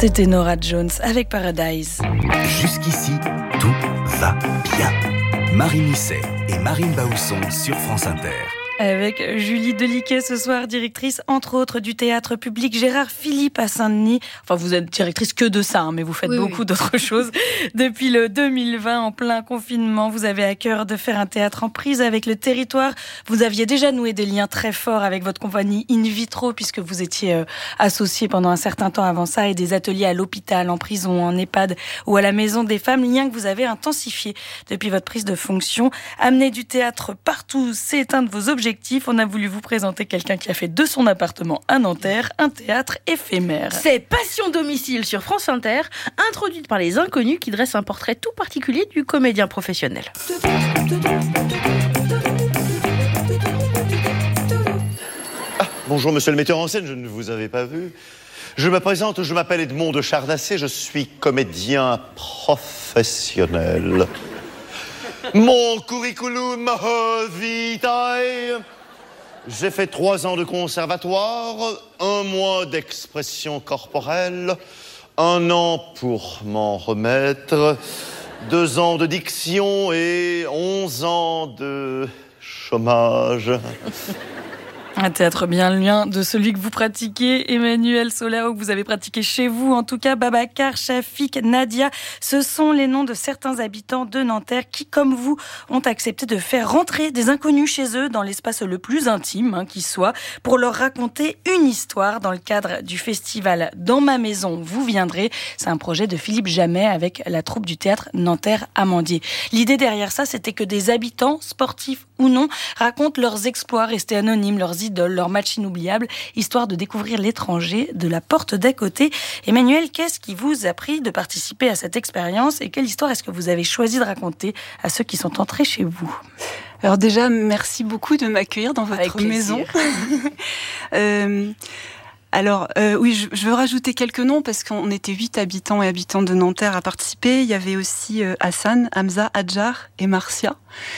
C'était Norah Jones avec Paradise. Jusqu'ici, tout va bien. Marie Musset et Marine Bausson sur France Inter. Avec Julie Deliquet ce soir, directrice entre autres du théâtre public Gérard Philippe à Saint-Denis. Enfin, vous êtes directrice que de ça, mais vous faites beaucoup d'autres choses. Depuis le 2020, en plein confinement, vous avez à cœur de faire un théâtre en prise avec le territoire. Vous aviez déjà noué des liens très forts avec votre compagnie In Vitro, puisque vous étiez associé pendant un certain temps avant ça, et des ateliers à l'hôpital, en prison, en EHPAD ou à la Maison des Femmes, liens que vous avez intensifiés depuis votre prise de fonction. Amener du théâtre partout, c'est un de vos objectifs. On a voulu vous présenter quelqu'un qui a fait de son appartement à Nanterre un théâtre éphémère. C'est Passion Domicile sur France Inter, introduite par les Inconnus qui dressent un portrait tout particulier du comédien professionnel. Bonjour monsieur le metteur en scène, je ne vous avais pas vu. Je me présente, je m'appelle Edmond de Chardasset, je suis comédien professionnel. Mon curriculum vitae, j'ai fait 3 ans de conservatoire, 1 mois d'expression corporelle, 1 an pour m'en remettre, 2 ans de diction et 11 ans de chômage. Un théâtre bien loin de celui que vous pratiquez, Emmanuel Solao, que vous avez pratiqué chez vous. En tout cas, Babacar, Shafik, Nadia, ce sont les noms de certains habitants de Nanterre qui, comme vous, ont accepté de faire rentrer des inconnus chez eux dans l'espace le plus intime qui soit, pour leur raconter une histoire dans le cadre du festival Dans ma maison, vous viendrez. C'est un projet de Philippe Jamet avec la troupe du théâtre Nanterre-Amandier. L'idée derrière ça, c'était que des habitants, sportifs ou non, racontent leurs exploits, restés anonymes, leurs idoles, leurs matchs inoubliables, histoire de découvrir l'étranger de la porte d'à côté. Emmanuel, qu'est-ce qui vous a pris de participer à cette expérience et quelle histoire est-ce que vous avez choisi de raconter à ceux qui sont entrés chez vous ? Alors déjà, merci beaucoup de m'accueillir dans votre maison. Oui, je veux rajouter quelques noms parce qu'on était 8 habitants et habitantes de Nanterre à participer. Il y avait aussi Hassan, Hamza, Adjar et Marcia.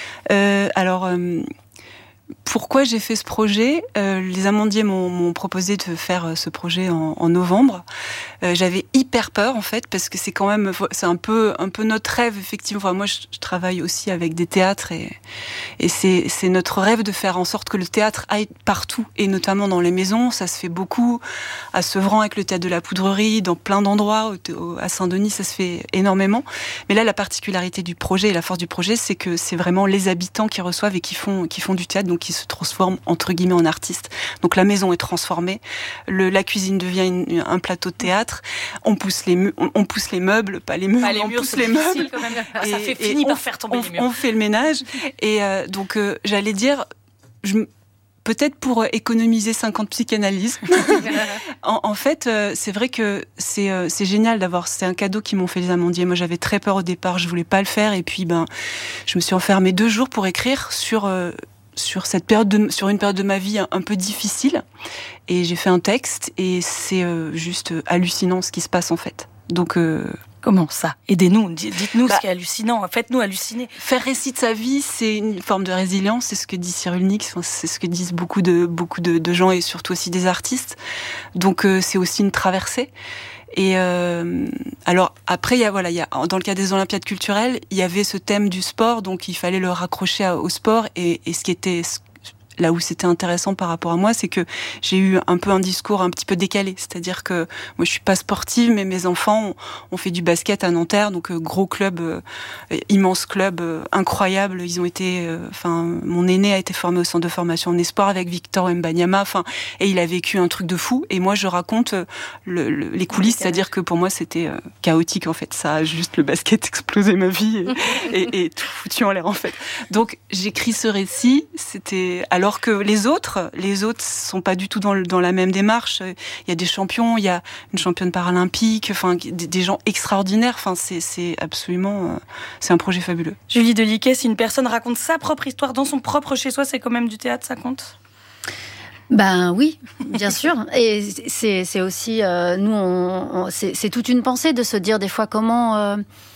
Pourquoi j'ai fait ce projet ? Les Amandiers m'ont proposé de faire ce projet en novembre. J'avais hyper peur en fait parce que c'est un peu notre rêve effectivement. Enfin, moi, je travaille aussi avec des théâtres et c'est notre rêve de faire en sorte que le théâtre aille partout et notamment dans les maisons. Ça se fait beaucoup à Sevran avec le théâtre de la Poudrerie, dans plein d'endroits. À Saint-Denis, ça se fait énormément. Mais là, la particularité du projet et la force du projet, c'est que c'est vraiment les habitants qui reçoivent et qui font du théâtre, donc qui se transforment entre guillemets en artistes. Donc la maison est transformée, la cuisine devient un plateau de théâtre. On pousse les meubles, pas les murs, on pousse les meubles. Quand même. Ça fait fini par faire tomber les murs. On fait le ménage et donc j'allais dire, peut-être pour économiser 50 psychanalyses. En fait, c'est vrai que c'est génial c'est un cadeau qu'ils m'ont fait les Amandiers. Moi, j'avais très peur au départ, je voulais pas le faire et puis je me suis enfermée 2 jours pour écrire sur une période de ma vie un peu difficile et j'ai fait un texte et c'est juste hallucinant ce qui se passe en fait. Donc comment ça ? Aidez-nous, dites-nous ce qui est hallucinant, faites-nous halluciner. Faire récit de sa vie, c'est une forme de résilience, c'est ce que dit Cyrulnik, c'est ce que disent beaucoup de gens et surtout aussi des artistes. Donc c'est aussi une traversée. Et alors après, il y a dans le cas des Olympiades culturelles, il y avait ce thème du sport, donc il fallait le raccrocher au sport. Et ce qui était là où c'était intéressant par rapport à moi, c'est que j'ai eu un peu un discours un petit peu décalé. C'est-à-dire que moi, je suis pas sportive, mais mes enfants ont fait du basket à Nanterre, donc gros club, immense club, incroyable. Ils ont été, mon aîné a été formé au centre de formation en espoir avec Victor Mbanyama, et il a vécu un truc de fou. Et moi, je raconte les coulisses, c'est-à-dire que pour moi, c'était chaotique en fait. Ça a juste le basket explosé ma vie et tout foutu en l'air en fait. Donc j'écris ce récit. Alors que les autres sont pas du tout dans la même démarche. Il y a des champions, il y a une championne paralympique, des gens extraordinaires. C'est absolument, c'est un projet fabuleux. Julie Deliquet, si une personne raconte sa propre histoire dans son propre chez-soi, c'est quand même du théâtre, ça compte ? Oui, bien sûr. Et c'est aussi, nous, c'est toute une pensée de se dire des fois comment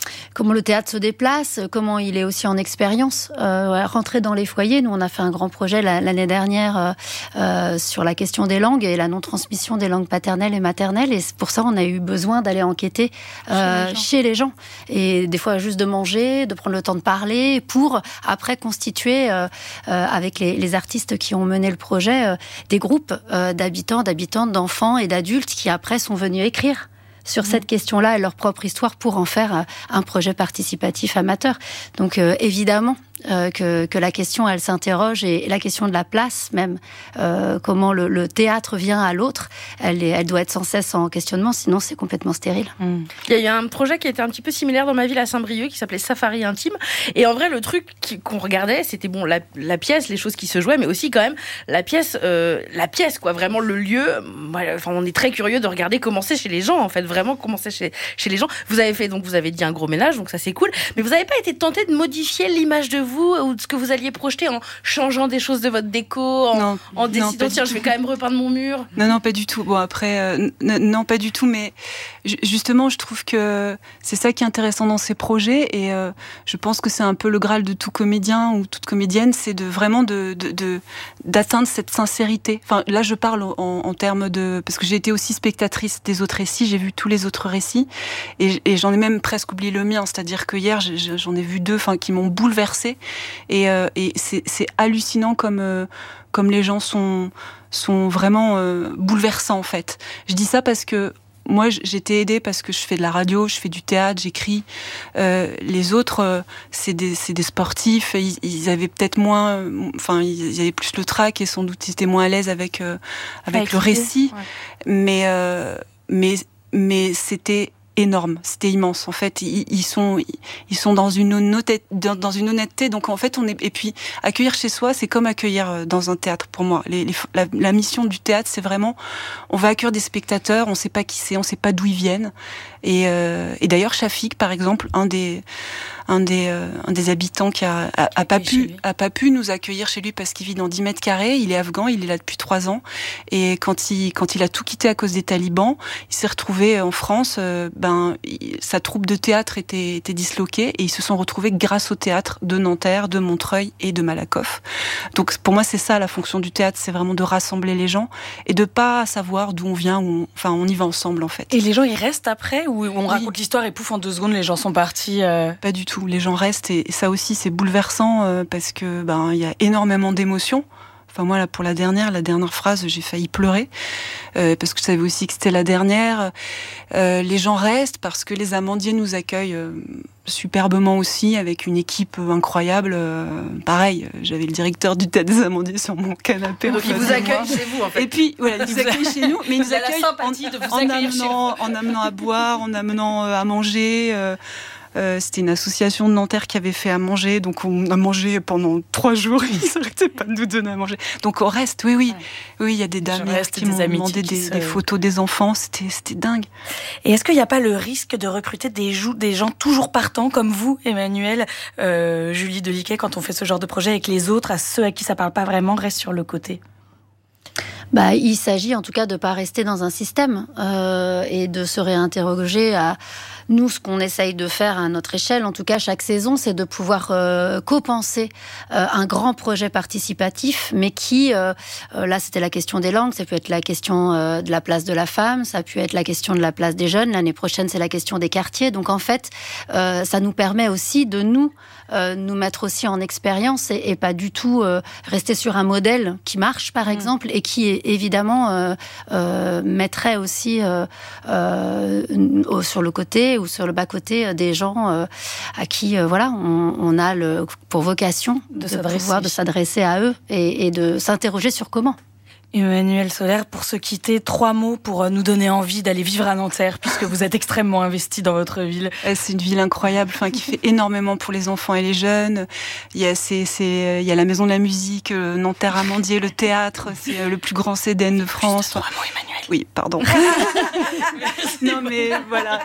comment le théâtre se déplace, comment il est aussi en expérience. Rentrer dans les foyers, nous on a fait un grand projet l'année dernière sur la question des langues et la non-transmission des langues paternelles et maternelles, et pour ça on a eu besoin d'aller enquêter chez les gens. Et des fois juste de manger, de prendre le temps de parler, pour après constituer avec les artistes qui ont mené le projet des groupes d'habitants, d'habitantes, d'enfants et d'adultes qui après sont venus écrire sur cette question-là et leur propre histoire pour en faire un projet participatif amateur. Donc évidemment que la question, elle s'interroge, et la question de la place même, comment le théâtre vient à l'autre, elle doit être sans cesse en questionnement, sinon c'est complètement stérile. Il y a eu un projet qui était un petit peu similaire dans ma ville à Saint-Brieuc, qui s'appelait Safari Intime, et en vrai le truc qu'on regardait, c'était bon la pièce, les choses qui se jouaient, mais aussi quand même la pièce quoi, vraiment le lieu. Enfin, on est très curieux de regarder comment c'est chez les gens, en fait, vraiment comment c'est chez les gens. Vous avez dit un gros ménage, donc ça c'est cool, mais vous n'avez pas été tenté de modifier l'image de vous ou de ce que vous alliez projeter en changeant des choses de votre déco, en décidant tiens, je vais quand même repeindre mon mur? Non, pas du tout. Bon, après, non, pas du tout, mais justement, je trouve que c'est ça qui est intéressant dans ces projets, et je pense que c'est un peu le Graal de tout comédien ou toute comédienne, c'est d'atteindre cette sincérité. Enfin, là, je parle en termes de... Parce que j'ai été aussi spectatrice des autres récits, j'ai vu tous les autres récits, et j'en ai même presque oublié le mien, c'est-à-dire que hier, j'en ai vu 2 qui m'ont bouleversée. Et c'est hallucinant comme les gens sont vraiment bouleversants, en fait. Je dis ça parce que moi, j'ai été aidée parce que je fais de la radio, je fais du théâtre, j'écris. Les autres, c'est des sportifs. Ils avaient peut-être moins, ils avaient plus le trac et sans doute ils étaient moins à l'aise avec le récit. Ouais. Mais c'était énorme, c'était immense. En fait, ils sont dans une honnêteté. Donc en fait, et puis accueillir chez soi, c'est comme accueillir dans un théâtre pour moi. La mission du théâtre, c'est vraiment, on va accueillir des spectateurs, on sait pas qui c'est, on sait pas d'où ils viennent. Et d'ailleurs, Shafik, par exemple, un des habitants qui a pas pu nous accueillir chez lui parce qu'il vit dans 10 mètres carrés, il est afghan, il est là depuis 3 ans, et quand il a tout quitté à cause des talibans, il s'est retrouvé en France, sa troupe de théâtre était disloquée, et ils se sont retrouvés grâce au théâtre de Nanterre, de Montreuil et de Malakoff. Donc pour moi, c'est ça la fonction du théâtre, c'est vraiment de rassembler les gens et de pas savoir d'où on vient, on y va ensemble, en fait. Et les gens, ils restent après, ou on raconte l'histoire et pouf, en 2 secondes, les gens sont partis? Pas du tout. Les gens restent, et ça aussi, c'est bouleversant parce que il y a énormément d'émotions. Enfin, moi, là, pour la dernière phrase, j'ai failli pleurer parce que je savais aussi que c'était la dernière. Les gens restent parce que les Amandiers nous accueillent superbement aussi, avec une équipe incroyable. Pareil, j'avais le directeur du Théâtre des Amandiers sur mon canapé. Donc, il vous accueille chez vous, en fait. Et puis, voilà, il vous accueille chez nous, mais il nous accueille en amenant à boire, en amenant à manger. C'était une association de Nanterre qui avait fait à manger, donc on a mangé pendant 3 jours, ils s'arrêtaient pas de nous donner à manger. Donc on reste, oui, il y a des dames qui m'ont demandé des photos des enfants, c'était dingue. Et est-ce qu'il n'y a pas le risque de recruter des gens toujours partants comme vous, Emmanuel, Julie Deliquet, quand on fait ce genre de projet, et que les autres, à ceux à qui ça parle pas vraiment, restent sur le côté? Il s'agit en tout cas de pas rester dans un système et de se réinterroger à nous, ce qu'on essaye de faire à notre échelle, en tout cas chaque saison, c'est de pouvoir copenser un grand projet participatif, mais qui, là c'était la question des langues, ça peut être la question de la place de la femme, ça peut être la question de la place des jeunes, l'année prochaine c'est la question des quartiers, donc en fait ça nous permet aussi de nous mettre aussi en expérience et pas du tout rester sur un modèle qui marche par exemple et qui évidemment mettrait aussi sur le côté ou sur le bas-côté des gens à qui on a pour vocation de s'adresser à eux et de s'interroger sur comment. Emmanuel Soler, pour se quitter, 3 mots pour nous donner envie d'aller vivre à Nanterre, puisque vous êtes extrêmement investi dans votre ville. C'est une ville incroyable, qui fait énormément pour les enfants et les jeunes. Il y a la Maison de la Musique, Nanterre Amandier, le théâtre, c'est le plus grand CDN de France. 3 mots, Emmanuel. Oui, pardon. Non mais voilà,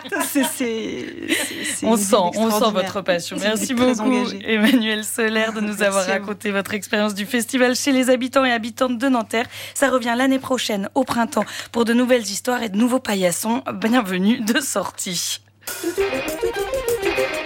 on sent votre passion. Merci beaucoup, Emmanuel Soler, de nous avoir raconté votre expérience du festival chez les habitants et habitantes de Nanterre. Ça revient l'année prochaine, au printemps, pour de nouvelles histoires et de nouveaux paillassons. Bienvenue de sortie.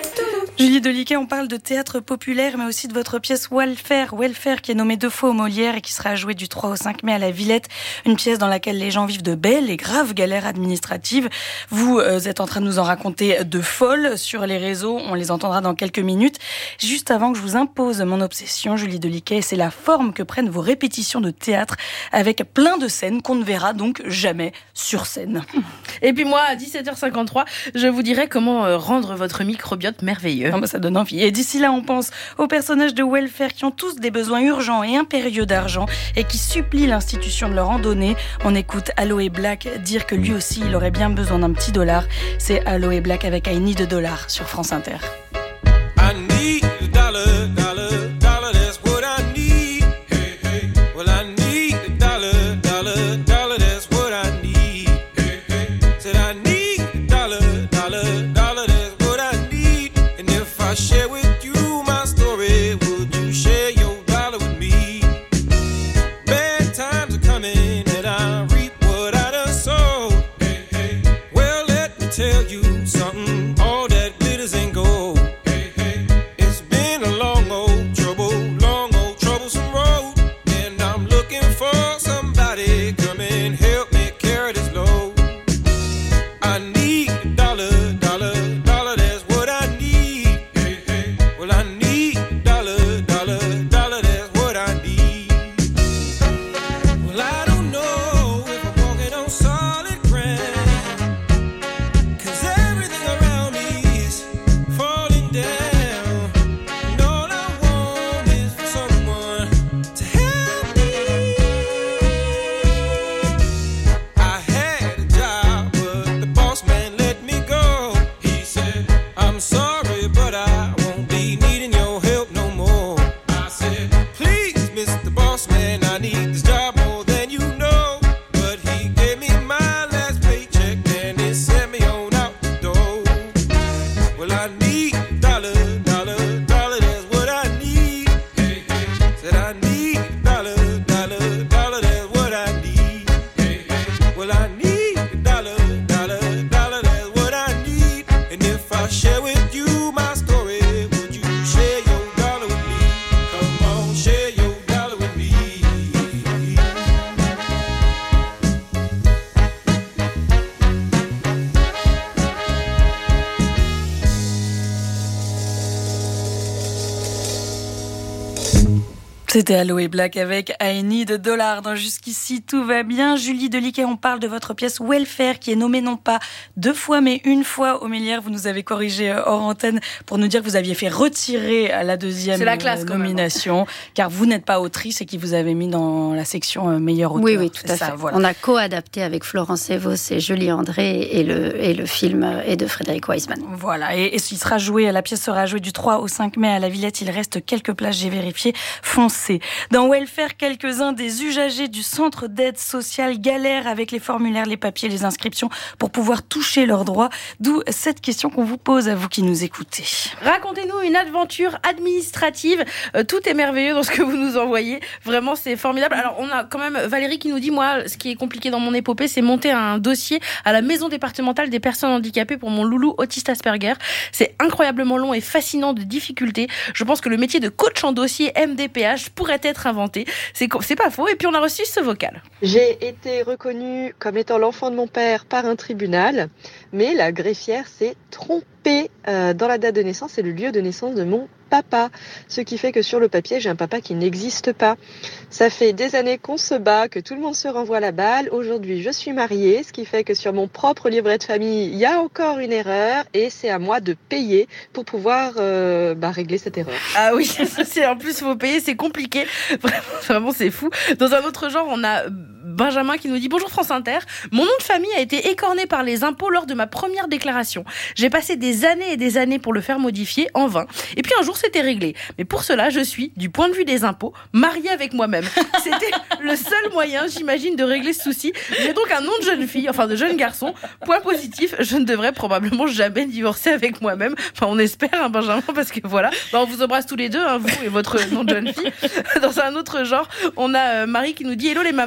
Julie Deliquet, on parle de théâtre populaire, mais aussi de votre pièce Welfare, qui est nommée 2 fois au Molière et qui sera jouée du 3 au 5 mai à la Villette. Une pièce dans laquelle les gens vivent de belles et graves galères administratives. Vous êtes en train de nous en raconter de folles sur les réseaux. On les entendra dans quelques minutes. Juste avant que je vous impose mon obsession, Julie Deliquet, c'est la forme que prennent vos répétitions de théâtre avec plein de scènes qu'on ne verra donc jamais sur scène. Et puis moi, à 17h53, je vous dirai comment rendre votre microbiote merveilleux. Non, bah ça donne envie. Et d'ici là, on pense aux personnages de Welfare qui ont tous des besoins urgents et impérieux d'argent et qui supplient l'institution de leur en donner. On écoute Aloe Black dire que lui aussi, il aurait bien besoin d'un petit dollar. C'est Aloe Black avec I Need a Dollar sur France Inter. I need a dollar, dollar, dollar, that's what I need. Hey, hey. Well, I need a dollar, dollar, dollar, that's what I need. Hey, hey. Said I need a dollar, dollar, dollar, that's what I need. And if I share with you my story, would you share your dollar with me? Bad times are coming and I reap what I done sowed. Hey, hey. Well, let me tell you something, all that glitters ain't gold. Hey, hey. It's been a long old troublesome road. And I'm looking for somebody come and help me carry this load. I need a dollar, dollar, dollar, that's what I need. Hey, hey. Well, I need a dollar, dollar, dollar, that's what I need. Well, I don't know if I'm walking on solid ground, 'cause everything around me is falling down. And all I want is for someone to help me. I had a job, but the boss man let me go. He said, I'm sorry, but I won't be needing your help no more. I said, please, Mr. Boss Man, I need this job more than you know. But he gave me my last paycheck and he sent me on out the door. Well, I need a dollar, dollar, dollar, that's what I need. Hey, hey. Said I need a dollar, dollar, dollar, that's what I need. Hey, hey. Well, I need a dollar, dollar, dollar, that's what I need. And if I share with you my story, would you share your dollar with me? Come on, share your dollar with me. C'était Aloe Black avec I Need a Dollar. Dans Jusqu'ici, tout va bien. Julie Deliquet, on parle de votre pièce Welfare qui est nommée non pas 2 fois mais 1 fois au Molière. Vous nous avez corrigé hors antenne pour nous dire que vous aviez fait retirer la 2e C'est la classe, nomination car vous n'êtes pas autrice et qui vous avez mis dans la section meilleure auteur. Oui, oui, tout à Ça, fait. voilà. On a co-adapté avec Florence Evos et Julie André et le film est de Frédéric Wiseman. Voilà, et la pièce sera jouée du 3 au 5 mai à la Villette. Il reste quelques places, j'ai vérifié. Foncez. Dans Welfare, quelques-uns des usagers du centre d'aide sociale galèrent avec les formulaires, les papiers, les inscriptions pour pouvoir toucher leurs droits. D'où cette question qu'on vous pose à vous qui nous écoutez. Racontez-nous une aventure administrative. Tout est merveilleux dans ce que vous nous envoyez. Vraiment, c'est formidable. Alors, on a quand même Valérie qui nous dit, moi, ce qui est compliqué dans mon épopée, c'est monter un dossier à la maison départementale des personnes handicapées pour mon loulou autiste Asperger. C'est incroyablement long et fascinant de difficultés. Je pense que le métier de coach en dossier MDPH pourrait être inventé. C'est pas faux. Et puis, on a reçu ce vocal. J'ai été reconnue comme étant l'enfant de mon père par un tribunal, mais la greffière s'est trompée dans la date de naissance et le lieu de naissance de mon papa. Ce qui fait que sur le papier, j'ai un papa qui n'existe pas. Ça fait des années qu'on se bat, que tout le monde se renvoie la balle. Aujourd'hui, je suis mariée, ce qui fait que sur mon propre livret de famille, il y a encore une erreur et c'est à moi de payer pour pouvoir régler cette erreur. Ah oui, en plus, il faut payer, c'est compliqué. Vraiment, c'est fou. Dans un autre genre, on a Benjamin qui nous dit « Bonjour France Inter, mon nom de famille a été écorné par les impôts lors de ma première déclaration. J'ai passé des années et des années pour le faire modifier en vain. Et puis un jour, c'était réglé. Mais pour cela, je suis, du point de vue des impôts, mariée avec moi-même. C'était le seul moyen, j'imagine, de régler ce souci. J'ai donc un nom de jeune fille, enfin de jeune garçon. Point positif, je ne devrais probablement jamais divorcer avec moi-même. Enfin, on espère, hein, Benjamin, parce que voilà. On vous embrasse tous les deux, hein, vous et votre nom de jeune fille. Dans un autre genre, on a Marie qui nous dit « Hello les mamas,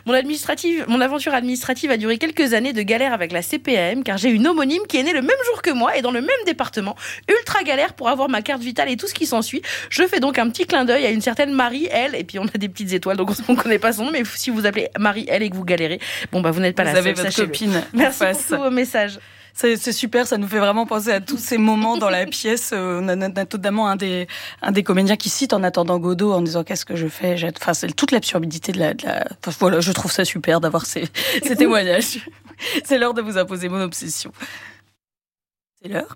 Mon aventure administrative a duré quelques années de galère avec la CPAM, car j'ai une homonyme qui est née le même jour que moi et dans le même département. Ultra galère pour avoir ma carte vitale et tout ce qui s'ensuit. Je fais donc un petit clin d'œil à une certaine Marie, elle, et puis on a des petites étoiles, donc on ne connaît pas son nom, mais si vous appelez Marie, elle, et que vous galérez, vous n'êtes pas la seule. Vous avez votre copine. Merci pour tous vos messages. C'est super, ça nous fait vraiment penser à tous ces moments dans la pièce. On a notamment un des comédiens qui cite En attendant Godot en disant qu'est-ce que je fais. Enfin, c'est toute l'absurdité de la... Enfin, voilà, je trouve ça super d'avoir ces témoignages. C'est l'heure de vous imposer mon obsession. C'est l'heure.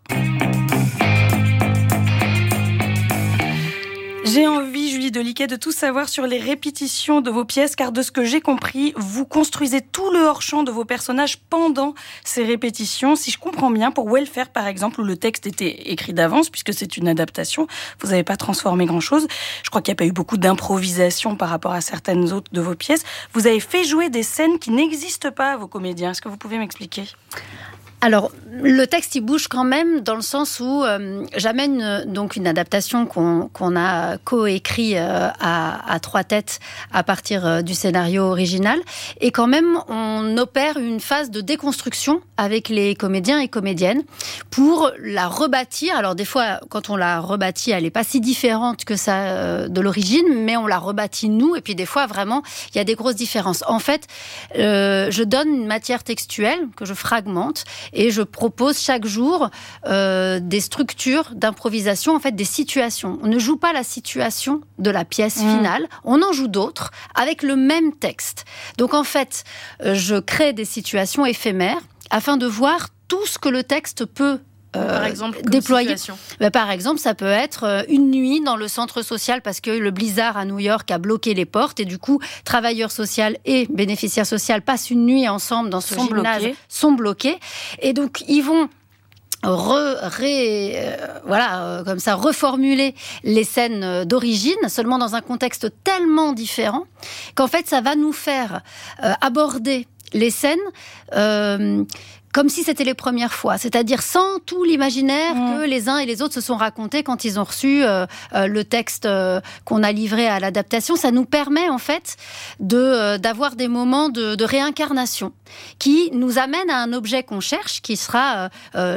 J'ai envie, Julie Deliquet, de tout savoir sur les répétitions de vos pièces, car de ce que j'ai compris, vous construisez tout le hors-champ de vos personnages pendant ces répétitions. Si je comprends bien, pour Welfare, par exemple, où le texte était écrit d'avance, puisque c'est une adaptation, vous n'avez pas transformé grand-chose. Je crois qu'il n'y a pas eu beaucoup d'improvisation par rapport à certaines autres de vos pièces. Vous avez fait jouer des scènes qui n'existent pas à vos comédiens. Est-ce que vous pouvez m'expliquer ? Alors, le texte, il bouge quand même dans le sens où j'amène donc une adaptation qu'on a coécrit à trois têtes à partir du scénario original. Et quand même, on opère une phase de déconstruction avec les comédiens et comédiennes pour la rebâtir. Alors, des fois, quand on la rebâtit, elle n'est pas si différente que ça de l'origine, mais on la rebâtit nous. Et puis, des fois, vraiment, il y a des grosses différences. En fait, je donne une matière textuelle que je fragmente et je propose chaque jour des structures d'improvisation, en fait des situations. On ne joue pas la situation de la pièce finale, on en joue d'autres avec le même texte. Donc en fait, je crée des situations éphémères afin de voir tout ce que le texte peut par exemple, déployer. Par exemple, ça peut être une nuit dans le centre social parce que le blizzard à New York a bloqué les portes et du coup, travailleurs sociaux et bénéficiaires sociaux passent une nuit ensemble dans ce gymnase, sont bloqués. Et donc, ils vont comme ça, reformuler les scènes d'origine, seulement dans un contexte tellement différent qu'en fait, ça va nous faire aborder les scènes comme si c'était les premières fois, c'est-à-dire sans tout l'imaginaire que les uns et les autres se sont racontés quand ils ont reçu le texte qu'on a livré à l'adaptation. Ça nous permet en fait d'avoir des moments de réincarnation qui nous amènent à un objet qu'on cherche, qui sera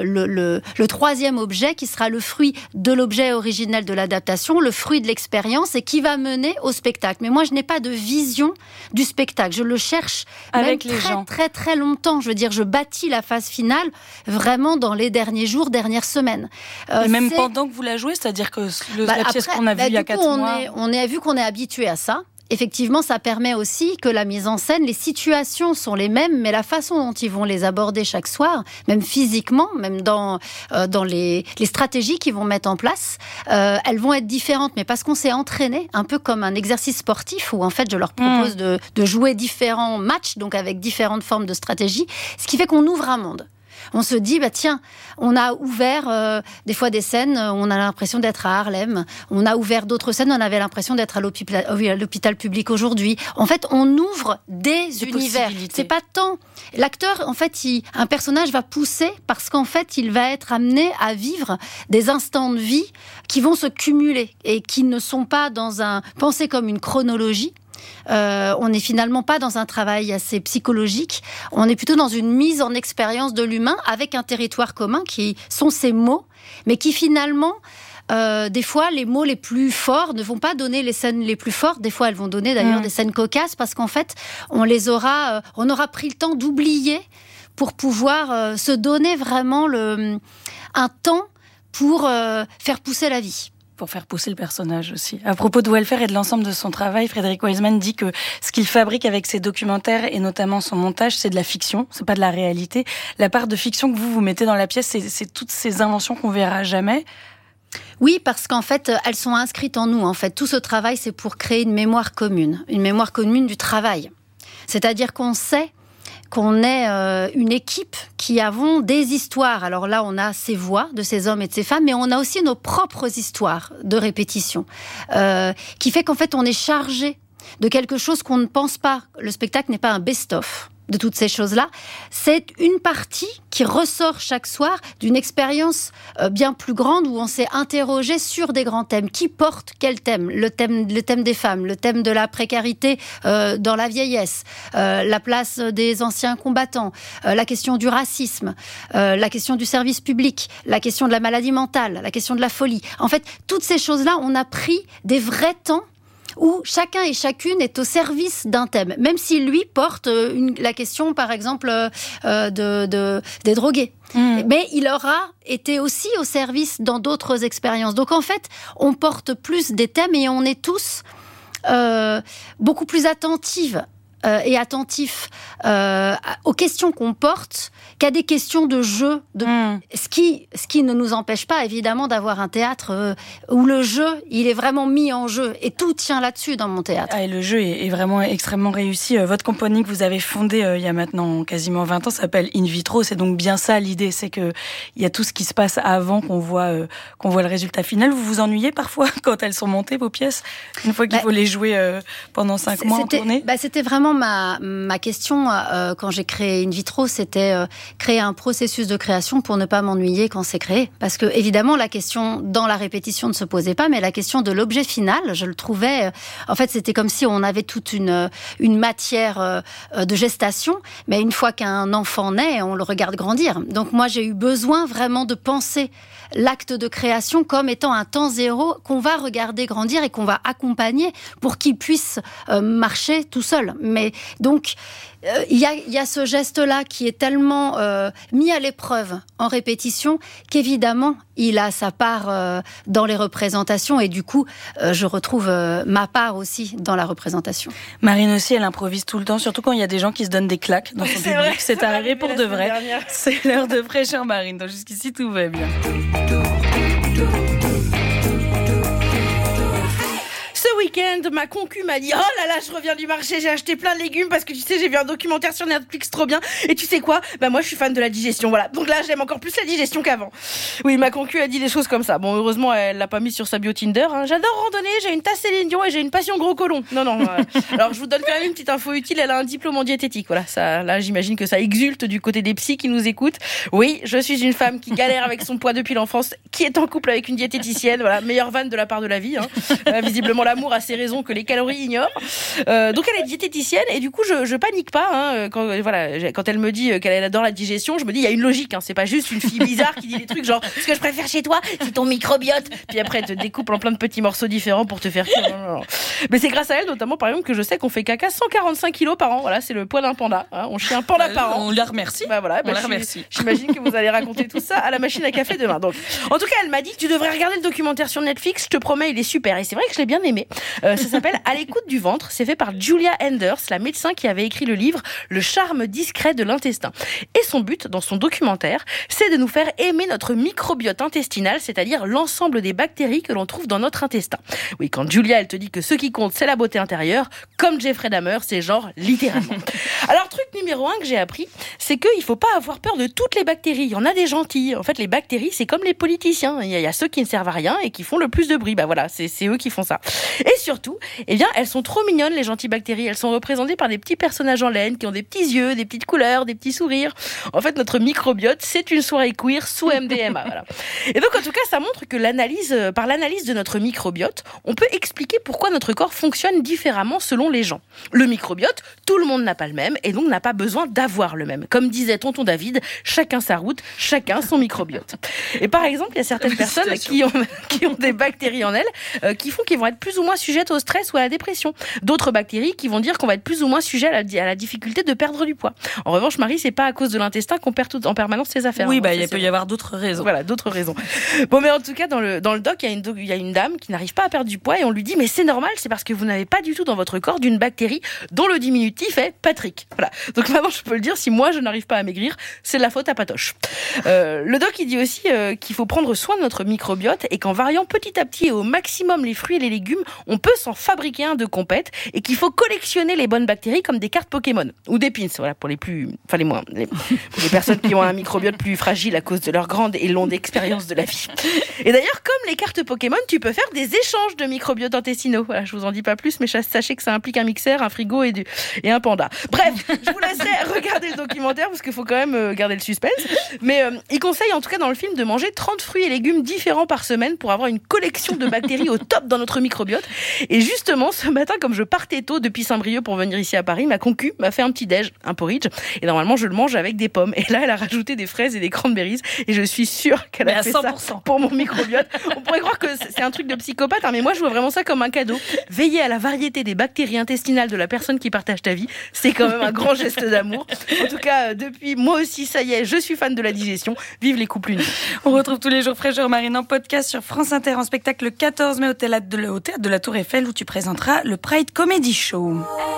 le troisième objet, qui sera le fruit de l'objet originel de l'adaptation, le fruit de l'expérience et qui va mener au spectacle. Mais moi, je n'ai pas de vision du spectacle. Je le cherche avec les gens. Très, très longtemps. Je veux dire, je bâtis la phase finale vraiment dans les derniers jours, dernières semaines. Et même pendant que vous la jouez, c'est-à-dire que la pièce qu'on a vue il y a 4 mois... On a vu qu'on est habitué à ça. Effectivement, ça permet aussi que la mise en scène, les situations sont les mêmes, mais la façon dont ils vont les aborder chaque soir, même physiquement, même dans les stratégies qu'ils vont mettre en place, elles vont être différentes, mais parce qu'on s'est entraîné, un peu comme un exercice sportif où en fait je leur propose de jouer différents matchs, donc avec différentes formes de stratégie, ce qui fait qu'on ouvre un monde. On se dit, tiens, on a ouvert des fois des scènes, on a l'impression d'être à Harlem. On a ouvert d'autres scènes, on avait l'impression d'être à l'hôpital public aujourd'hui. En fait, on ouvre des univers. C'est pas tant... L'acteur, en fait, un personnage va pousser parce qu'en fait, il va être amené à vivre des instants de vie qui vont se cumuler et qui ne sont pas pensés comme une chronologie. On n'est finalement pas dans un travail assez psychologique, on est plutôt dans une mise en expérience de l'humain avec un territoire commun qui sont ces mots, mais qui finalement, des fois, les mots les plus forts ne vont pas donner les scènes les plus fortes, des fois elles vont donner d'ailleurs des scènes cocasses parce qu'en fait, on aura pris le temps d'oublier pour pouvoir se donner vraiment un temps pour faire pousser la vie. Pour faire pousser le personnage aussi. À propos de Welfare et de l'ensemble de son travail, Frédéric Wiseman dit que ce qu'il fabrique avec ses documentaires et notamment son montage, c'est de la fiction, c'est pas de la réalité. La part de fiction que vous mettez dans la pièce, c'est toutes ces inventions qu'on verra jamais. Oui, parce qu'en fait, elles sont inscrites en nous. En fait, tout ce travail, c'est pour créer une mémoire commune du travail. C'est-à-dire qu'on sait qu'on est une équipe qui avons des histoires. Alors là, on a ces voix de ces hommes et de ces femmes, mais on a aussi nos propres histoires de répétition, qui fait qu'en fait, on est chargé de quelque chose qu'on ne pense pas. Le spectacle n'est pas un best-of. de toutes ces choses-là, c'est une partie qui ressort chaque soir d'une expérience bien plus grande où on s'est interrogé sur des grands thèmes. Qui porte quel thème ? Le thème des femmes, le thème de la précarité dans la vieillesse, la place des anciens combattants, la question du racisme, la question du service public, la question de la maladie mentale, la question de la folie. En fait, toutes ces choses-là, on a pris des vrais temps où chacun et chacune est au service d'un thème, même si lui porte la question, par exemple, des drogués. Mais il aura été aussi au service dans d'autres expériences. Donc en fait, on porte plus des thèmes et on est tous beaucoup plus attentifs aux questions qu'on porte qu'à des questions de jeu. Ce qui ne nous empêche pas, évidemment, d'avoir un théâtre où le jeu, il est vraiment mis en jeu. Et tout tient là-dessus dans mon théâtre. Et le jeu est vraiment extrêmement réussi. Votre compagnie que vous avez fondée il y a maintenant quasiment 20 ans s'appelle In Vitro. C'est donc bien ça l'idée, c'est qu'il y a tout ce qui se passe avant qu'on voit le résultat final. Vous vous ennuyez parfois quand elles sont montées, vos pièces, une fois qu'il faut les jouer pendant 5 mois en tournée? C'était vraiment ma question quand j'ai créé In Vitro, c'était créer un processus de création pour ne pas m'ennuyer quand c'est créé. Parce que, évidemment, la question dans la répétition ne se posait pas, mais la question de l'objet final, je le trouvais... en fait, c'était comme si on avait toute une matière de gestation, mais une fois qu'un enfant naît, on le regarde grandir. Donc moi, j'ai eu besoin vraiment de penser l'acte de création comme étant un temps zéro qu'on va regarder grandir et qu'on va accompagner pour qu'il puisse marcher tout seul. Mais donc, il y a ce geste-là qui est tellement mis à l'épreuve en répétition qu'évidemment, il a sa part dans les représentations et du coup, je retrouve ma part aussi dans la représentation. Marine aussi, elle improvise tout le temps, surtout quand il y a des gens qui se donnent des claques dans son public. Vrai, c'est arrivé pour de vrai. C'est l'heure de fraîcheur, Marine. Donc jusqu'ici, tout va bien. Ce week-end, ma concu m'a dit « Oh là là, je reviens du marché, j'ai acheté plein de légumes parce que tu sais, j'ai vu un documentaire sur Netflix trop bien. Et tu sais quoi ? Bah moi, je suis fan de la digestion, voilà. Donc là, j'aime encore plus la digestion qu'avant. » Oui, ma concu a dit des choses comme ça. Bon, heureusement, elle l'a pas mis sur sa bio Tinder. Hein. J'adore randonner, j'ai une tasse Céline Dion et j'ai une passion gros colon. Non. Alors, je vous donne quand même une petite info utile. Elle a un diplôme en diététique. Voilà, ça, là, j'imagine que ça exulte du côté des psys qui nous écoutent. Oui, je suis une femme qui galère avec son poids depuis l'enfance, qui est en couple avec une diététicienne. Voilà, meilleure vanne de la part de la vie. Hein. Visiblement, l'amour a ses raisons que les calories ignorent. Donc elle est diététicienne et du coup je panique pas hein, quand elle me dit qu'elle adore la digestion, je me dis il y a une logique hein, c'est pas juste une fille bizarre qui dit des trucs genre ce que je préfère chez toi c'est ton microbiote puis après elle te découpe en plein de petits morceaux différents pour te faire cuire. Non. Mais c'est grâce à elle notamment par exemple que je sais qu'on fait caca 145 kilos par an, voilà c'est le poids d'un panda hein. On chie un panda par an. On la remercie. On la remercie. J'imagine que vous allez raconter tout ça à la machine à café demain. Donc en tout cas elle m'a dit tu devrais regarder le documentaire sur Netflix, je te promets il est super et c'est vrai que je l'ai bien aimé. Ça s'appelle À l'écoute du ventre. C'est fait par Julia Enders, la médecin qui avait écrit le livre Le charme discret de l'intestin. Et son but, dans son documentaire, c'est de nous faire aimer notre microbiote intestinal, c'est-à-dire l'ensemble des bactéries que l'on trouve dans notre intestin. Oui, quand Julia, elle te dit que ce qui compte, c'est la beauté intérieure, comme Jeffrey Dahmer, c'est genre littéralement. Alors, truc numéro 1 que j'ai appris, c'est qu'il faut pas avoir peur de toutes les bactéries. Il y en a des gentilles. En fait, les bactéries, c'est comme les politiciens. Il y a ceux qui ne servent à rien et qui font le plus de bruit. Bah voilà, c'est eux qui font ça. Et surtout, eh bien, elles sont trop mignonnes, les gentilles bactéries. Elles sont représentées par des petits personnages en laine qui ont des petits yeux, des petites couleurs, des petits sourires. En fait, notre microbiote, c'est une soirée queer sous MDMA. Voilà. Et donc, en tout cas, ça montre que par l'analyse de notre microbiote, on peut expliquer pourquoi notre corps fonctionne différemment selon les gens. Le microbiote, tout le monde n'a pas le même et donc n'a pas besoin d'avoir le même. Comme disait tonton David, chacun sa route, chacun son microbiote. Et par exemple, il y a certaines personnes qui ont des bactéries en elles qui font qu'ils vont être plus ou moins sujettes au stress ou à la dépression. D'autres bactéries qui vont dire qu'on va être plus ou moins sujet à la difficulté de perdre du pois. En revanche, Marie, c'est pas à cause de l'intestin qu'on perd en permanence ses affaires. Oui, il peut y avoir d'autres raisons. Voilà, d'autres raisons. Bon, mais en tout cas, dans le doc, il y a une dame qui n'arrive pas à perdre du poids et on lui dit, mais c'est normal, c'est parce que vous n'avez pas du tout dans votre corps d'une bactérie dont le diminutif est Patrick. Voilà. Donc maintenant, je peux le dire, si moi je n'arrive pas à maigrir, c'est de la faute à Patoche. Le doc, il dit aussi qu'il faut prendre soin de notre microbiote et qu'en variant petit à petit et au maximum les fruits et les légumes, on peut s'en fabriquer un de compète et qu'il faut collectionner les bonnes bactéries comme des cartes Pokémon ou des pins, voilà, pour les personnes qui ont un microbiote plus fragile à cause de leur grande et longue expérience de la vie. Et d'ailleurs, comme les cartes Pokémon, tu peux faire des échanges de microbiotes intestinaux. Voilà, je vous en dis pas plus, mais sachez que ça implique un mixeur, un frigo et un panda. Bref, je vous laisserai regarder le documentaire parce qu'il faut quand même garder le suspense. Mais il conseille en tout cas dans le film de manger 30 fruits et légumes différents par semaine pour avoir une collection de bactéries au top dans notre microbiote. Et justement, ce matin, comme je partais tôt depuis Saint-Brieuc pour venir ici à Paris, ma concu m'a fait un petit déj, un porridge. Et normalement, je le mange avec des pommes. Et là, elle a rajouté des fraises et des cranberries. Et je suis sûre qu'elle a fait ça pour mon microbiote. On pourrait croire que c'est un truc de psychopathe, hein, mais moi, je vois vraiment ça comme un cadeau. Veiller à la variété des bactéries intestinales de la personne qui partage ta vie, c'est quand même un grand geste d'amour. En tout cas, depuis moi aussi, ça y est, je suis fan de la digestion. Vive les couples unis. On retrouve tous les jours Fraîcheur Marine en podcast sur France Inter en spectacle le 14 mai au théâtre de la Tour Eiffel où tu présenteras le Pride Comedy Show.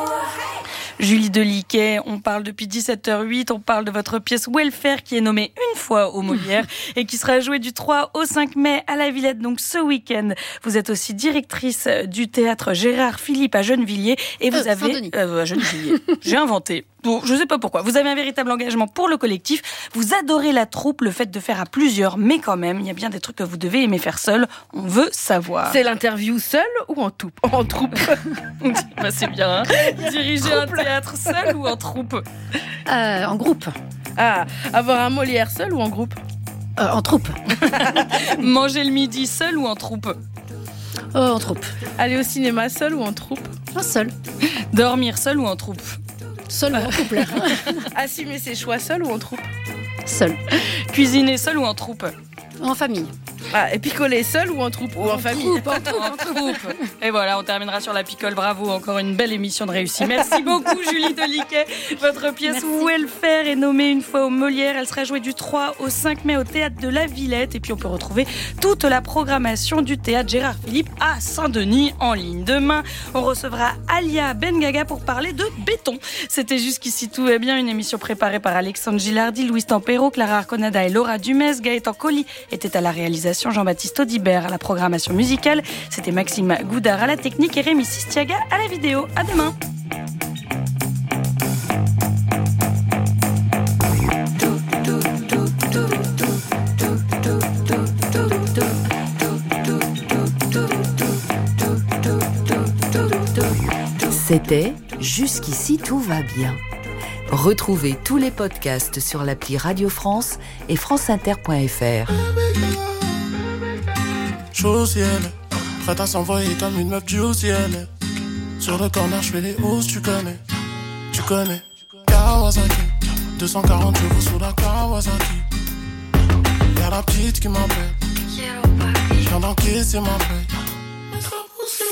Julie Deliquet, on parle depuis 17h08, on parle de votre pièce Welfare qui est nommée une fois au Molière et qui sera jouée du 3 au 5 mai à la Villette, donc ce week-end. Vous êtes aussi directrice du théâtre Gérard Philippe à Gennevilliers et vous avez... à Gennevilliers, j'ai inventé. Bon, je sais pas pourquoi. Vous avez un véritable engagement pour le collectif. Vous adorez la troupe, le fait de faire à plusieurs, mais quand même, il y a bien des trucs que vous devez aimer faire seul. On veut savoir. C'est l'interview seul ou en troupe? Bah, c'est bien. Hein. Diriger un théâtre seul ou en troupe? En groupe. Ah, avoir un Molière seul ou en groupe? En troupe. Manger le midi seul ou en troupe? En troupe. Aller au cinéma seul ou en troupe? Seul. Dormir seul ou en troupe? Seul ou en couple. Assumer ses choix seul ou en troupe? Seul. Cuisiner seul ou en troupe? En famille. Ah, et picoler seul ou en troupe ou en famille? En troupe. Et voilà, on terminera sur la picole. Bravo, encore une belle émission de réussite. Merci beaucoup Julie Deliquet. Votre pièce Welfare est nommée une fois au Molière. Elle sera jouée du 3 au 5 mai au théâtre de la Villette. Et puis on peut retrouver toute la programmation du théâtre Gérard Philippe à Saint-Denis en ligne. Demain, on recevra Alia Bengaga pour parler de béton. C'était Jusqu'ici tout va bien, une émission préparée par Alexandre Gilardi, Louis Tampero, Clara Arconada et Laura Dumès. Gaëtan Colli était à la réalisation, Jean-Baptiste Audibert à la programmation musicale. C'était Maxime Goudard à la technique et Rémi Sistiaga à la vidéo. À demain. C'était Jusqu'ici tout va bien. Retrouvez tous les podcasts sur l'appli Radio France et franceinter.fr. J'suis au ciel, prête à s'envoyer comme une meuf du ciel. Sur le corner, j'fais les hausses, tu connais. Kawasaki, 240 chevaux sous la Kawasaki. Y'a la petite qui m'appelle, j'viens d'encaisser ma paye. Mais ça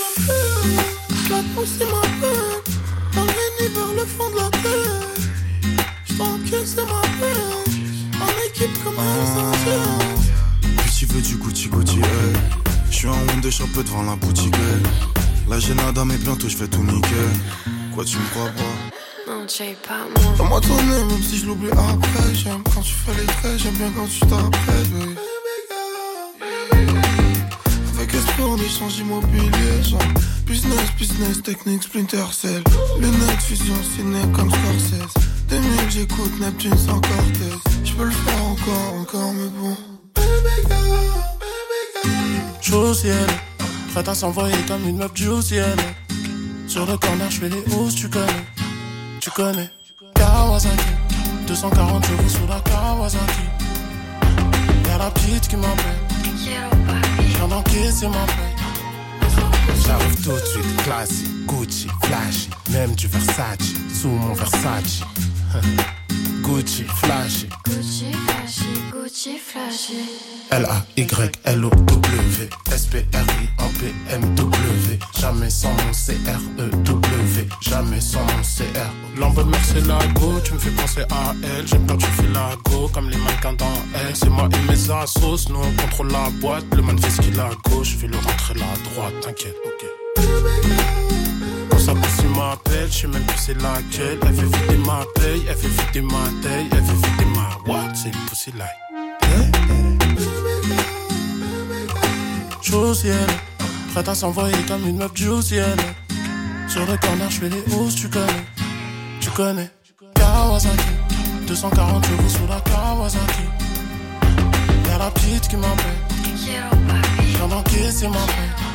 pousse ma paix, t'entraînes vers le fond de la terre. J't'encaisse ma paix, en équipe comme un essentiel. Puis tu veux du Gucci, hey. J'suis en honte de chapeau devant la boutique, hey. Là j'ai nada mais bientôt j'vais tout niquer. Quoi tu me crois pas? Non, j'ai pas moi. Fais-moi tourner même si je l'oublie après. J'aime quand tu fais les traits, j'aime bien quand tu t'apprêtes, baby. Avec esprit on échange immobilier, genre business, technique, Splinter Cell. Lunettes, fusion, ciné comme Scorsese. 2000 j'écoute Neptune sans Cortez. J'peux le faire encore, mais bon. J'suis au ciel, prête à s'envoyer comme une meuf du ciel. Sur le corner, j'fais les hausses, tu connais. Kawasaki, 240 chevaux sous la Kawasaki. Y'a la petite qui m'appelle, j'viens d'encaisser ma paye. J'arrive tout de suite, classique, Gucci, flashy. Même du Versace, sous mon Versace. Gucci, flashy. Gucci, flashy, Gucci, flashy. L-A-Y-L-O-W S-P-R-I-N-P-M-W. Jamais sans mon C-R-E-W. Jamais sans mon C-R. Lambo Murcielago, tu me fais penser à elle. J'aime quand tu fais la go, comme les mannequins dans elle. C'est moi et mes assos, nous on contrôle la boîte. Le man fait ce qu'il a à gauche, je vais le rentrer là à droite, t'inquiète, ok. Quand sa pussy m'appelle, je sais même plus c'est laquelle. Elle fait vider ma paye, elle fait vider ma taille, elle fait vider ma what, c'est une pussy like. J'suis au ciel, Prête à s'envoyer comme une meuf juicy, elle. Sur le corner, je fais les hausses, tu connais. Kawasaki, 240 chevaux sous la Kawasaki. Y'a la petite qui m'appelle. Je viens d'encaisser ma paix.